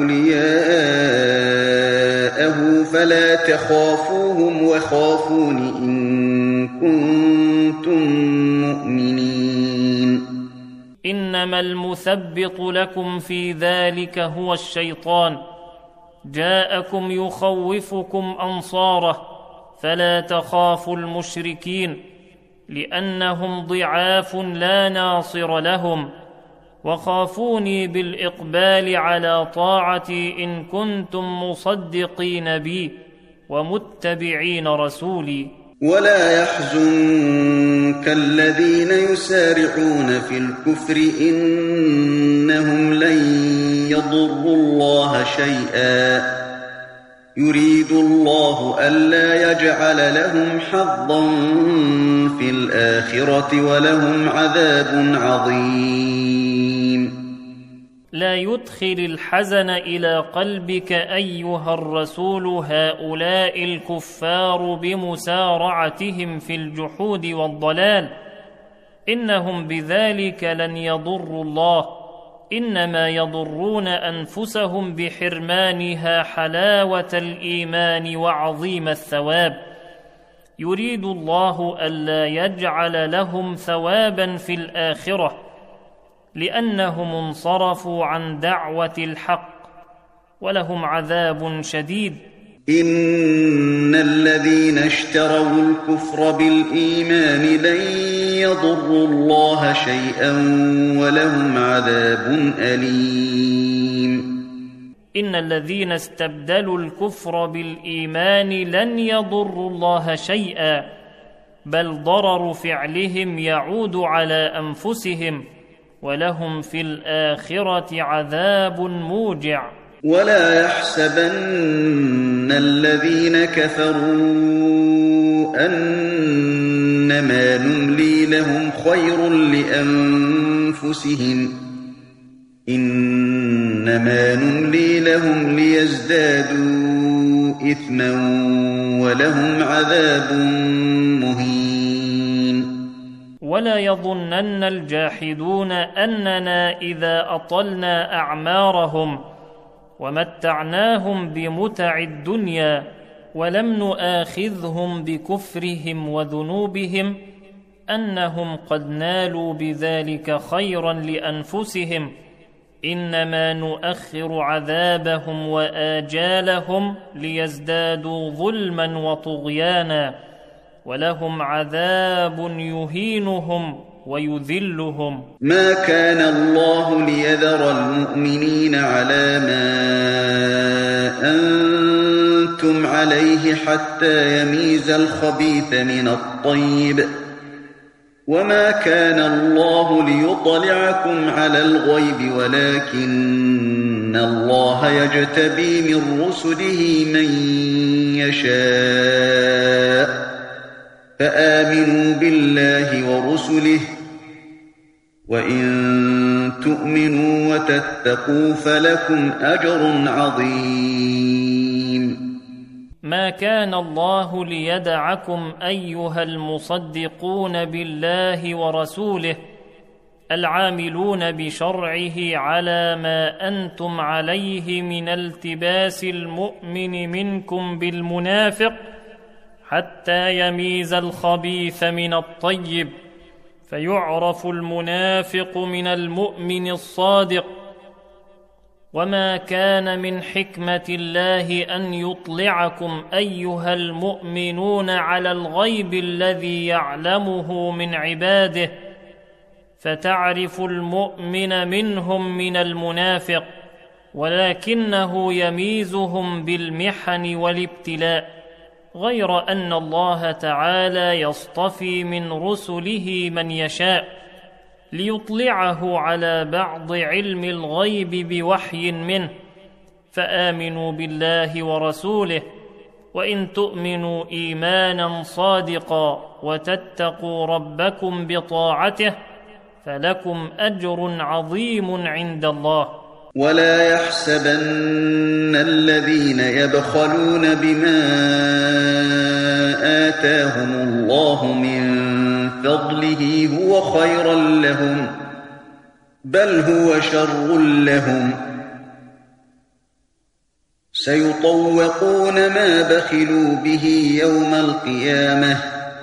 أولياءه فلا تخافوهم وخافون إن كنتم مؤمنين. إنما المثبط لكم في ذلك هو الشيطان، جاءكم يخوفكم أنصاره، فلا تخافوا المشركين لأنهم ضعاف لا ناصر لهم، وخافوني بالإقبال على طاعتي إن كنتم مصدقين بي ومتبعين رسولي. ولا يحزنك الذين يسارعون في الكفر إنهم لن يضروا الله شيئا يريد الله ألا يجعل لهم حظا في الآخرة ولهم عذاب عظيم. لا يدخل الحزن إلى قلبك أيها الرسول هؤلاء الكفار بمسارعتهم في الجحود والضلال، إنهم بذلك لن يضروا الله، إنما يضرون أنفسهم بحرمانها حلاوة الإيمان وعظيم الثواب. يريد الله ألا يجعل لهم ثوابا في الآخرة لأنهم انصرفوا عن دعوة الحق، ولهم عذاب شديد. إن الذين اشتروا الكفر بالإيمان لن يضروا الله شيئا ولهم عذاب أليم. إن الذين استبدلوا الكفر بالإيمان لن يضروا الله شيئا، بل ضرر فعلهم يعود على أنفسهم، ولهم في الآخرة عذاب موجع. ولا يحسبن الذين كفروا أنما نملي لهم خير لأنفسهم، إنما نملي لهم ليزدادوا إثما ولهم عذاب مهين. ولا يظنن الجاحدون أننا إذا أطلنا أعمارهم ومتعناهم بمتع الدنيا ولم نؤاخذهم بكفرهم وذنوبهم أنهم قد نالوا بذلك خيرا لأنفسهم، إنما نؤخر عذابهم وآجالهم ليزدادوا ظلما وطغيانا، ولهم عذاب يهينهم ويذلهم. ما كان الله ليذر المؤمنين على ما أنتم أنتم عليه حتى يميز الخبيث من الطيب وما كان الله ليطلعكم على الغيب ولكن الله يجتبي من رسله من يشاء فآمنوا بالله ورسله وإن تؤمنوا وتتقوا فلكم أجر عظيم. ما كان الله ليدعكم أيها المصدقون بالله ورسوله العاملون بشرعه على ما أنتم عليه من التباس المؤمن منكم بالمنافق حتى يميز الخبيث من الطيب فيعرف المنافق من المؤمن الصادق. وما كان من حكمة الله أن يطلعكم أيها المؤمنون على الغيب الذي يعلمه من عباده فتعرف المؤمن منهم من المنافق ولكنه يميزهم بالمحن والابتلاء غير أن الله تعالى يصطفي من رسله من يشاء ليطلعه على بعض علم الغيب بوحي منه فآمنوا بالله ورسوله وإن تؤمنوا إيمانا صادقا وتتقوا ربكم بطاعته فلكم أجر عظيم عند الله. ولا يحسبن الذين يبخلون بما آتاهم الله من فضله هو خيرا لهم بل هو شر لهم سيطوقون ما بخلوا به يوم القيامة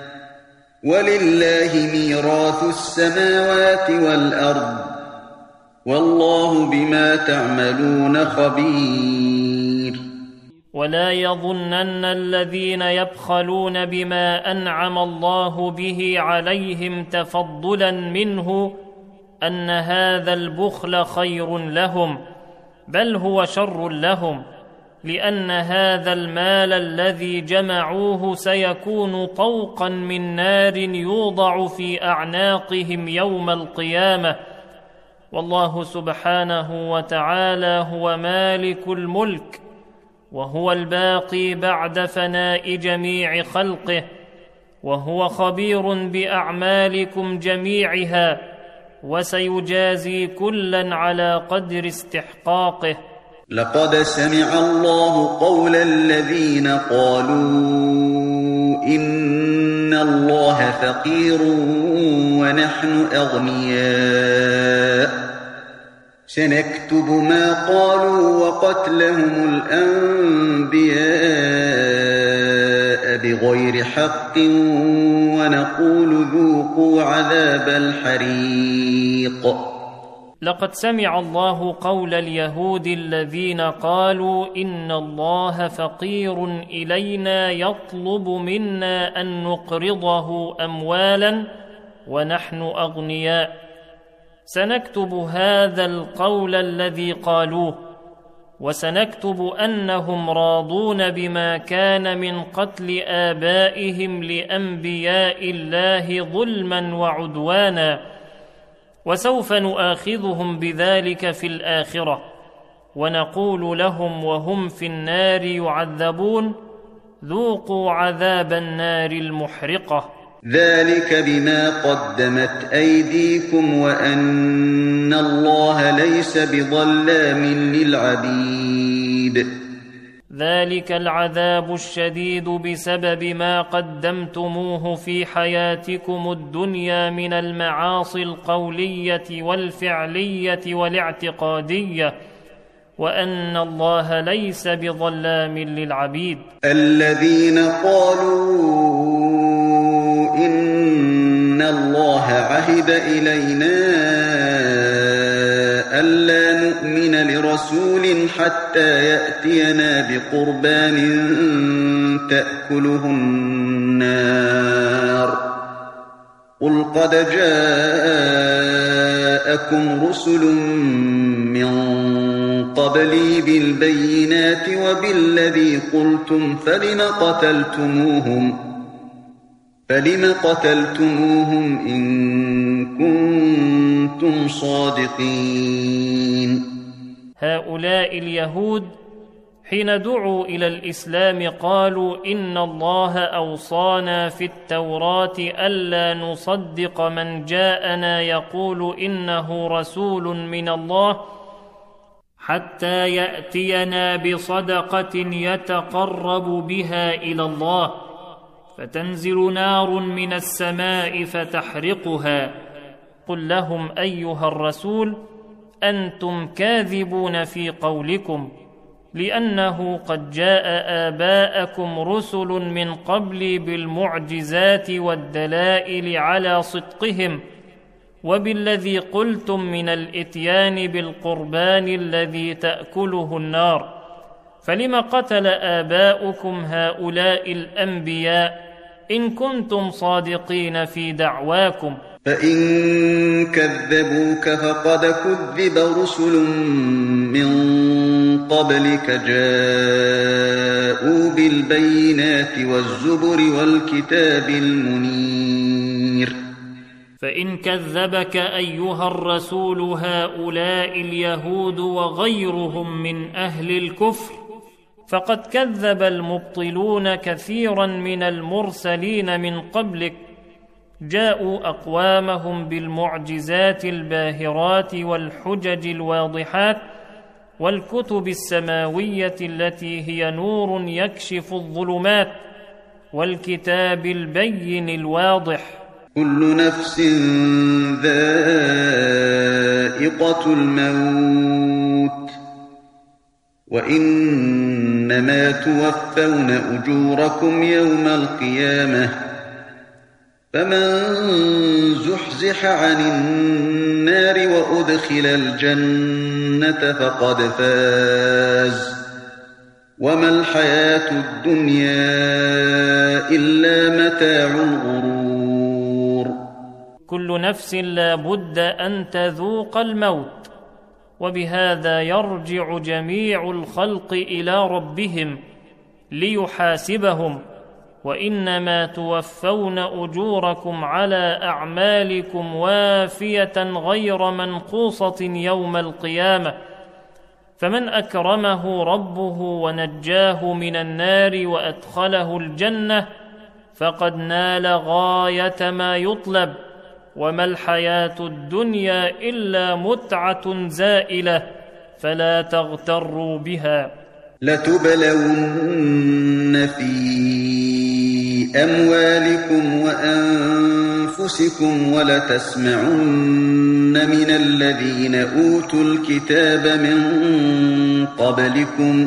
ولله ميراث السماوات والأرض والله بما تعملون خبير. ولا يظنن الذين يبخلون بما أنعم الله به عليهم تفضلا منه أن هذا البخل خير لهم بل هو شر لهم لأن هذا المال الذي جمعوه سيكون طوقا من نار يوضع في أعناقهم يوم القيامة والله سبحانه وتعالى هو مالك الملك وهو الباقي بعد فناء جميع خلقه وهو خبير بأعمالكم جميعها وسيجازي كلا على قدر استحقاقه. لقد سمع الله قول الذين قالوا إن الله فقير ونحن أغنياء سنكتب ما قالوا وقتلهم الأنبياء بغير حق ونقول ذوقوا عذاب الحريق. لقد سمع الله قول اليهود الذين قالوا إن الله فقير إلينا يطلب منا أن نقرضه أموالا ونحن أغنياء سنكتب هذا القول الذي قالوه وسنكتب أنهم راضون بما كان من قتل آبائهم لأنبياء الله ظلما وعدوانا وسوف نؤاخذهم بذلك في الآخرة ونقول لهم وهم في النار يعذبون ذوقوا عذاب النار المحرقة. ذلك بما قدمت أيديكم وأن الله ليس بظلام للعبيد. ذلك العذاب الشديد بسبب ما قدمتموه في حياتكم الدنيا من المعاصي القولية والفعلية والاعتقادية وأن الله ليس بظلام للعبيد. الذين قالوا إن الله عهد إلينا ألا نؤمن لرسول حتى يأتينا بقربان تأكله النار قل قد جاءكم رسل من قبلي بالبينات وبالذي قلتم فلم قتلتموهم فلم قتلتموهم إن كنتم صادقين. هؤلاء اليهود حين دعوا إلى الإسلام قالوا إن الله أوصانا في التوراة ألا نصدق من جاءنا يقول إنه رسول من الله حتى يأتينا بصدقة يتقرب بها إلى الله فتنزل نار من السماء فتحرقها. قل لهم أيها الرسول أنتم كاذبون في قولكم، لأنه قد جاء آباءكم رسل من قبل بالمعجزات والدلائل على صدقهم وبالذي قلتم من الإتيان بالقربان الذي تأكله النار، فلم قتل آباؤكم هؤلاء الأنبياء إن كنتم صادقين في دعواكم؟ فإن كذبوك فقد كذب رسل من قبلك جاءوا بالبينات والزبر والكتاب المنير. فإن كذبك أيها الرسول هؤلاء اليهود وغيرهم من أهل الكفر فقد كذب المبطلون كثيرا من المرسلين من قبلك، جاءوا أقوامهم بالمعجزات الباهرات والحجج الواضحات والكتب السماوية التي هي نور يكشف الظلمات والكتاب البين الواضح. كل نفس ذائقة الموت وإنما توفون أجوركم يوم القيامة فمن زحزح عن النار وأدخل الجنة فقد فاز وما الحياة الدنيا إلا متاع الغرور. كل نفس لا بد أن تذوق الموت، وبهذا يرجع جميع الخلق إلى ربهم ليحاسبهم، وإنما توفون أجوركم على أعمالكم وافية غير منقوصة يوم القيامة. فمن أكرمه ربه ونجاه من النار وأدخله الجنة فقد نال غاية ما يطلب، وما الحياة الدنيا إلا متعة زائلة فلا تغتروا بها. لتبلون في أموالكم وأنفسكم ولتسمعن من الذين أوتوا الكتاب من قبلكم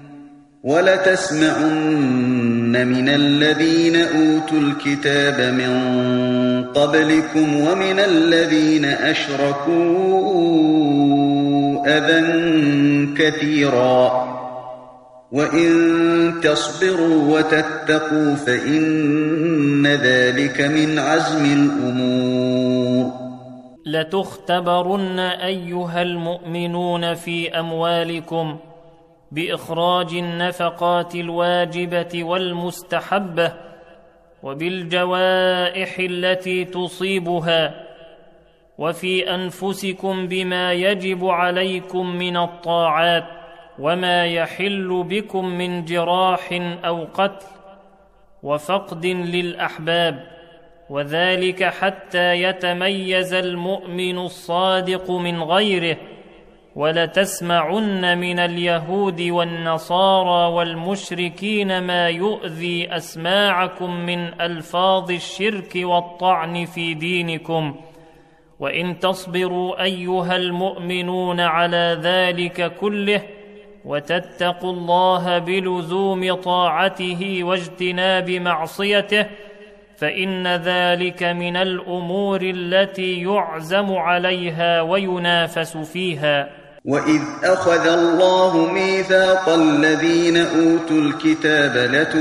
ولتسمعن من الذين أوتوا الكتاب من قبلكم ومن الذين أشركوا أذى كثيرا وإن تصبروا وتتقوا فإن ذلك من عزم الأمور. لتختبرن أيها المؤمنون في أموالكم بإخراج النفقات الواجبة والمستحبة وبالجوائح التي تصيبها، وفي أنفسكم بما يجب عليكم من الطاعات وما يحل بكم من جراح أو قتل وفقد للأحباب، وذلك حتى يتميز المؤمن الصادق من غيره. ولتسمعن من اليهود والنصارى والمشركين ما يؤذي أسماعكم من ألفاظ الشرك والطعن في دينكم، وإن تصبروا أيها المؤمنون على ذلك كله وتتقوا الله بلزوم طاعته واجتناب معصيته فإن ذلك من الأمور التي يعزم عليها وينافس فيها. وإذ أخذ الله ميثاق الذين أوتوا الكتاب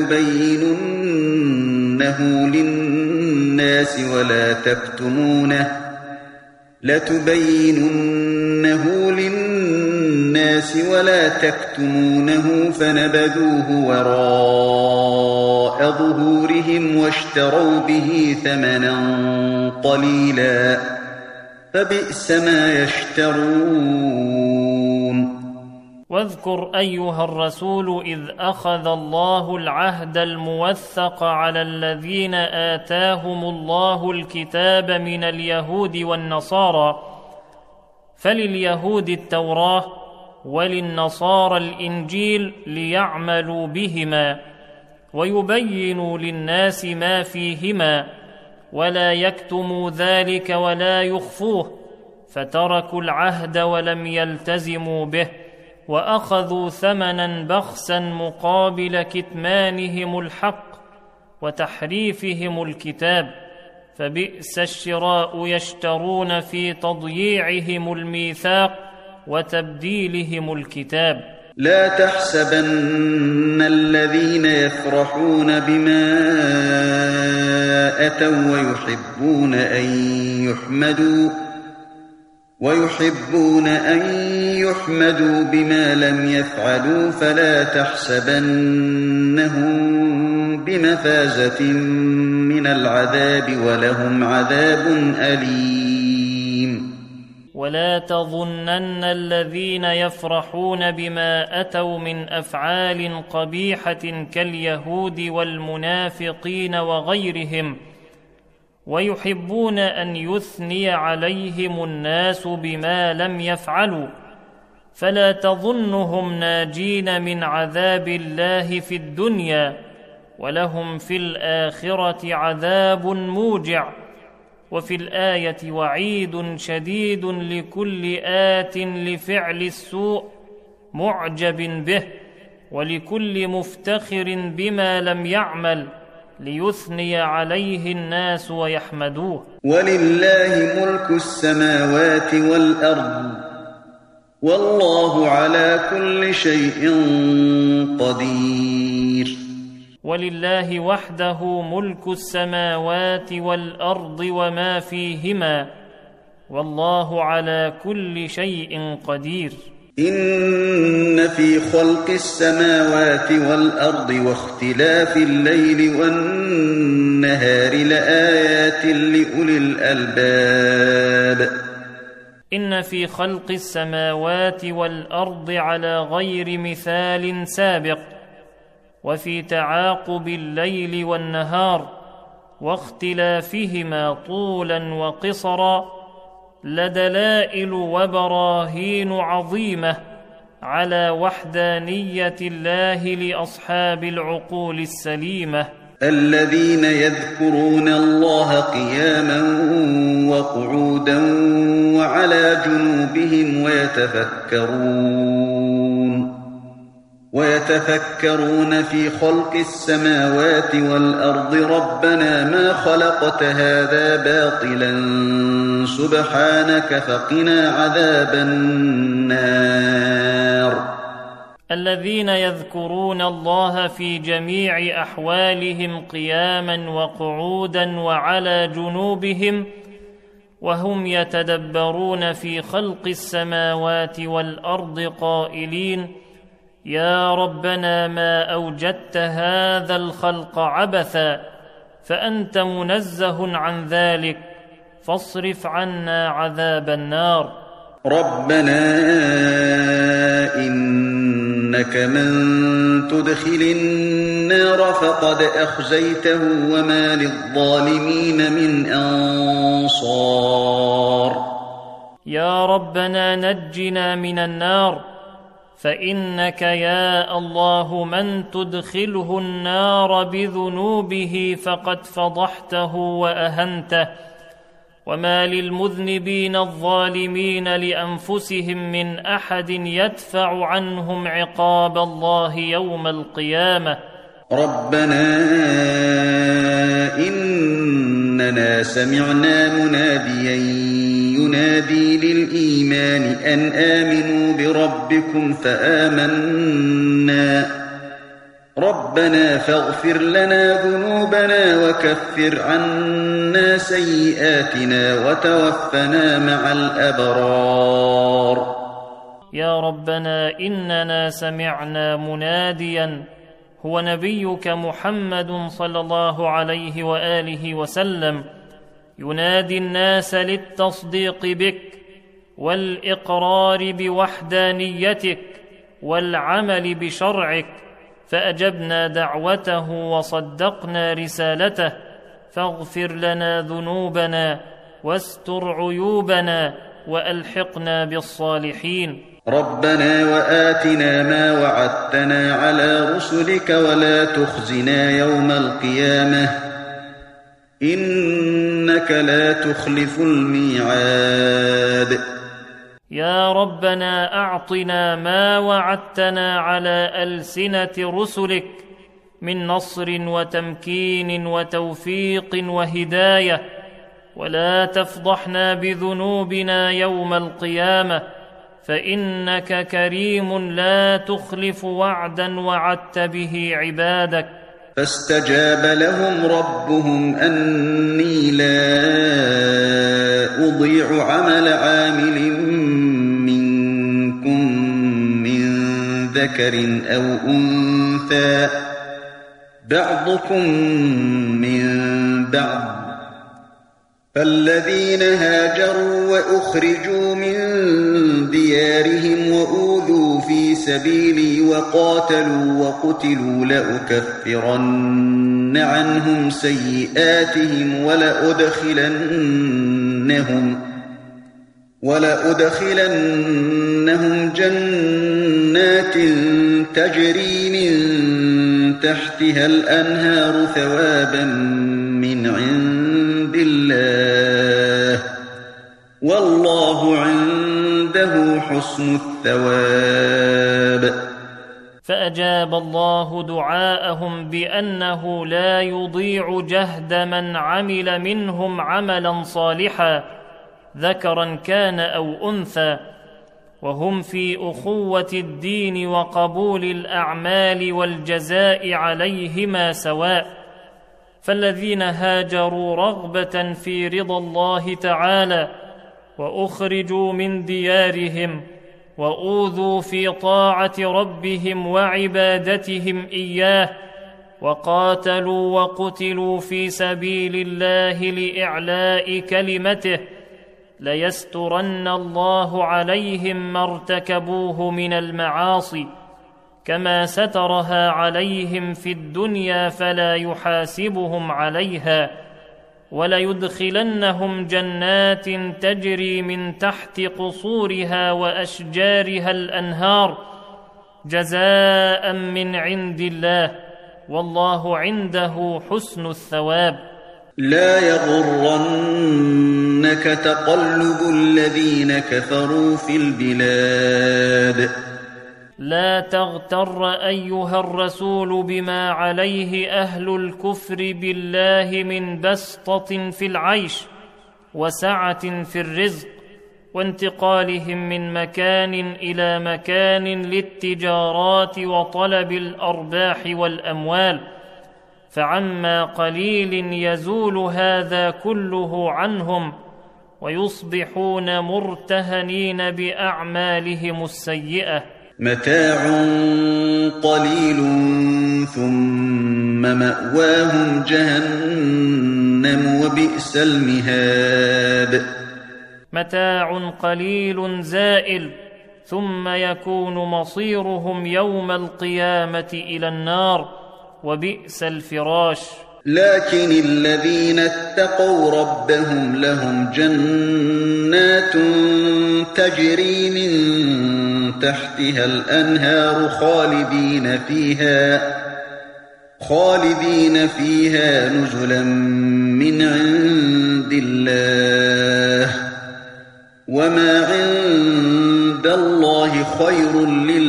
لتبيننه للناس ولا تكتمونه لتبيننه للناس للناس ولا تكتمونه فنبذوه وراء ظهورهم واشتروا به ثمنا قليلا فبئس ما يشترون. واذكر أيها الرسول إذ أخذ الله العهد الموثق على الذين آتاهم الله الكتاب من اليهود والنصارى، فلليهود التوراة وللنصارى الإنجيل ليعملوا بهما ويبينوا للناس ما فيهما ولا يكتموا ذلك ولا يخفوه، فتركوا العهد ولم يلتزموا به وأخذوا ثمنا بخسا مقابل كتمانهم الحق وتحريفهم الكتاب، فبئس الشراء يشترون في تضييعهم الميثاق وتبديلهم الكتاب. لا تحسبن الذين يفرحون بما أتوا ويحبون أن يحمدوا ويحبون أن يحمدوا بما لم يفعلوا فلا تحسبنهم بمفازة من العذاب ولهم عذاب أليم. ولا تظنن الذين يفرحون بما أتوا من أفعال قبيحة كاليهود والمنافقين وغيرهم ويحبون أن يثني عليهم الناس بما لم يفعلوا، فلا تظنهم ناجين من عذاب الله في الدنيا ولهم في الآخرة عذاب موجع. وفي الآية وعيد شديد لكل آت لفعل السوء معجب به ولكل مفتخر بما لم يعمل ليثني عليه الناس ويحمدوه. ولله ملك السماوات والأرض والله على كل شيء قدير. ولله وحده ملك السماوات والأرض وما فيهما والله على كل شيء قدير. إن في خلق السماوات والأرض واختلاف الليل والنهار لآيات لأولي الألباب. إن في خلق السماوات والأرض على غير مثال سابق، وفي تعاقب الليل والنهار واختلافهما طولا وقصرا لدلائل وبراهين عظيمة على وحدانية الله لأصحاب العقول السليمة. الذين يذكرون الله قياما وقعودا وعلى جنوبهم ويتفكرون ويتفكرون في خلق السماوات والأرض ربنا ما خلقت هذا باطلا سبحانك فقنا عذاب النار. الذين يذكرون الله في جميع أحوالهم قياما وقعودا وعلى جنوبهم وهم يتدبرون في خلق السماوات والأرض قائلين يا ربنا ما أوجدت هذا الخلق عبثا فأنت منزه عن ذلك فاصرف عنا عذاب النار. ربنا إنك من تدخل النار فقد أخزيته وما للظالمين من أنصار. يا ربنا نجنا من النار فإنك يا الله من تدخله النار بذنوبه فقد فضحته وأهنته، وما للمذنبين الظالمين لأنفسهم من أحد يدفع عنهم عقاب الله يوم القيامة. ربنا إننا سمعنا مناديا ينادي للإيمان أن آمنوا بربكم فآمنا ربنا فاغفر لنا ذنوبنا وكفر عنا سيئاتنا وتوفنا مع الأبرار. يا ربنا إننا سمعنا مناديا هو نبيك محمد صلى الله عليه وآله وسلم ينادي الناس للتصديق بك والإقرار بوحدانيتك والعمل بشرعك، فأجبنا دعوته وصدقنا رسالته، فاغفر لنا ذنوبنا واستر عيوبنا وألحقنا بالصالحين. ربنا وآتنا ما وعدتنا على رسلك ولا تخزنا يوم القيامة إنك لا تخلف الميعاد. يا ربنا أعطنا ما وعدتنا على ألسنة رسلك من نصر وتمكين وتوفيق وهداية، ولا تفضحنا بذنوبنا يوم القيامة، فإنك كريم لا تخلف وعدا وعدت به عبادك. فاستجاب لهم ربهم أني لا أضيع عمل عامل منكم من ذكر أو أنثى بعضكم من بعض، فالذين هاجروا وأخرجوا من ديارهم وأوذوا في سبيلي وقاتلوا وقتلوا لأكفرن عنهم سيئاتهم ولأدخلنهم ولأدخلنهم جنات تجري من تحتها الأنهار ثوابا من عند الله والله عنده حسن الثواب. فأجاب الله دعاءهم بأنه لا يضيع جهد من عمل منهم عملا صالحا ذكرا كان أو أنثى، وهم في أخوة الدين وقبول الأعمال والجزاء عليهما سواء. فالذين هاجروا رغبة في رضا الله تعالى وأخرجوا من ديارهم وأوذوا في طاعة ربهم وعبادتهم إياه وقاتلوا وقتلوا في سبيل الله لإعلاء كلمته، ليسترن الله عليهم ما ارتكبوه من المعاصي كما سترها عليهم في الدنيا فلا يحاسبهم عليها، وليدخلنهم جنات تجري من تحت قصورها وأشجارها الأنهار جزاء من عند الله والله عنده حسن الثواب. لا يغرنك تقلب الذين كفروا في البلاد. لا تغتر أيها الرسول بما عليه أهل الكفر بالله من بسطة في العيش وسعة في الرزق وانتقالهم من مكان إلى مكان للتجارات وطلب الأرباح والأموال، فعما قليل يزول هذا كله عنهم ويصبحون مرتهنين بأعمالهم السيئة. متاع قليل ثم مأواهم جهنم وبئس المهاد. متاع قليل زائل ثم يكون مصيرهم يوم القيامة إلى النار وبئس الفراش. لكن الذين اتقوا ربهم لهم جنات تجري من تحتها الأنهار خالدين فيها خالدين فيها نزلا من عند الله وما عند الله خير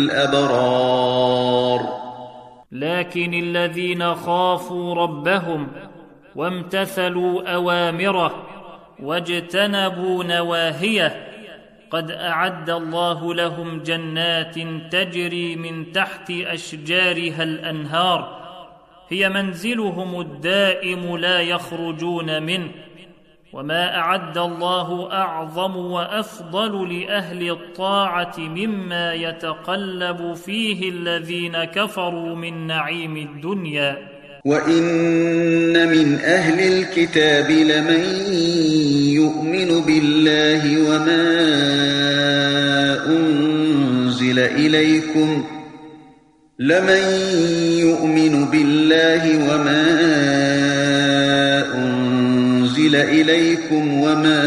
للأبرار. لكن الذين خافوا ربهم وامتثلوا أوامره واجتنبوا نواهيه قد أعد الله لهم جنات تجري من تحت أشجارها الأنهار، هي منزلهم الدائم لا يخرجون منه، وما أعد الله أعظم وأفضل لأهل الطاعة مما يتقلب فيه الذين كفروا من نعيم الدنيا. وإن من أهل الكتاب لمن يؤمن بالله وما أنزل إليكم لمن يؤمن بالله وما أنزل إليكم وما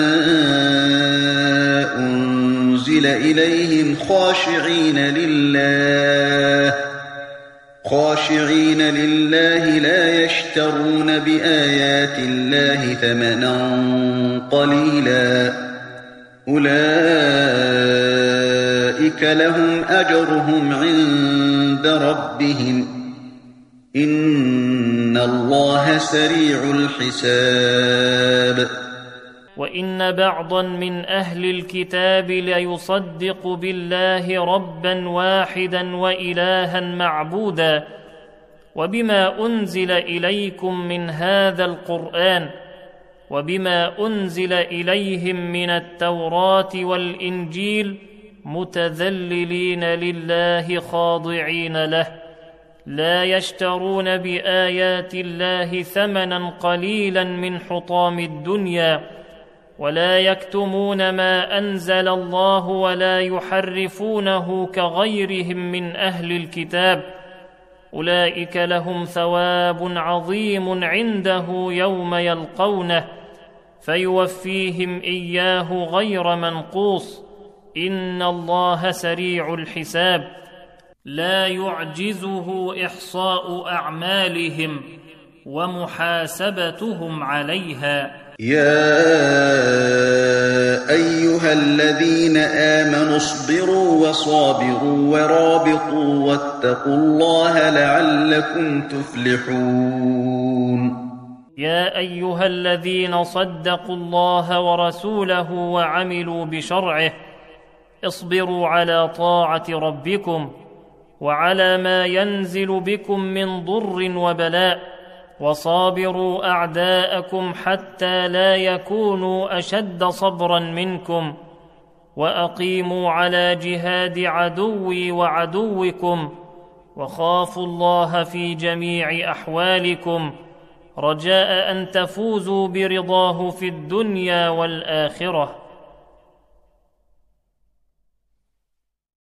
أنزل إليهم خاشعين لله خاشعين لله لا يشترون بآيات الله ثمنا قليلا أولئك لهم أجرهم عند ربهم إن الله سريع الحساب. وإن بعضا من أهل الكتاب ليصدق بالله ربا واحدا وإلها معبودا وبما أنزل إليكم من هذا القرآن وبما أنزل إليهم من التوراة والإنجيل متذللين لله خاضعين له لا يشترون بآيات الله ثمنا قليلا من حطام الدنيا ولا يكتمون ما أنزل الله ولا يحرفونه كغيرهم من أهل الكتاب أولئك لهم ثواب عظيم عنده يوم يلقونه فيوفيهم إياه غير منقوص إن الله سريع الحساب لا يعجزه إحصاء أعمالهم ومحاسبتهم عليها. يا أيها الذين آمنوا اصبروا وصابروا ورابطوا واتقوا الله لعلكم تفلحون. يا أيها الذين صدقوا الله ورسوله وعملوا بشرعه اصبروا على طاعة ربكم وعلى ما ينزل بكم من ضر وبلاء وصابروا أعداءكم حتى لا يكونوا أشد صبرا منكم وأقيموا على جهاد عدوي وعدوكم وخافوا الله في جميع أحوالكم رجاء أن تفوزوا برضاه في الدنيا والآخرة.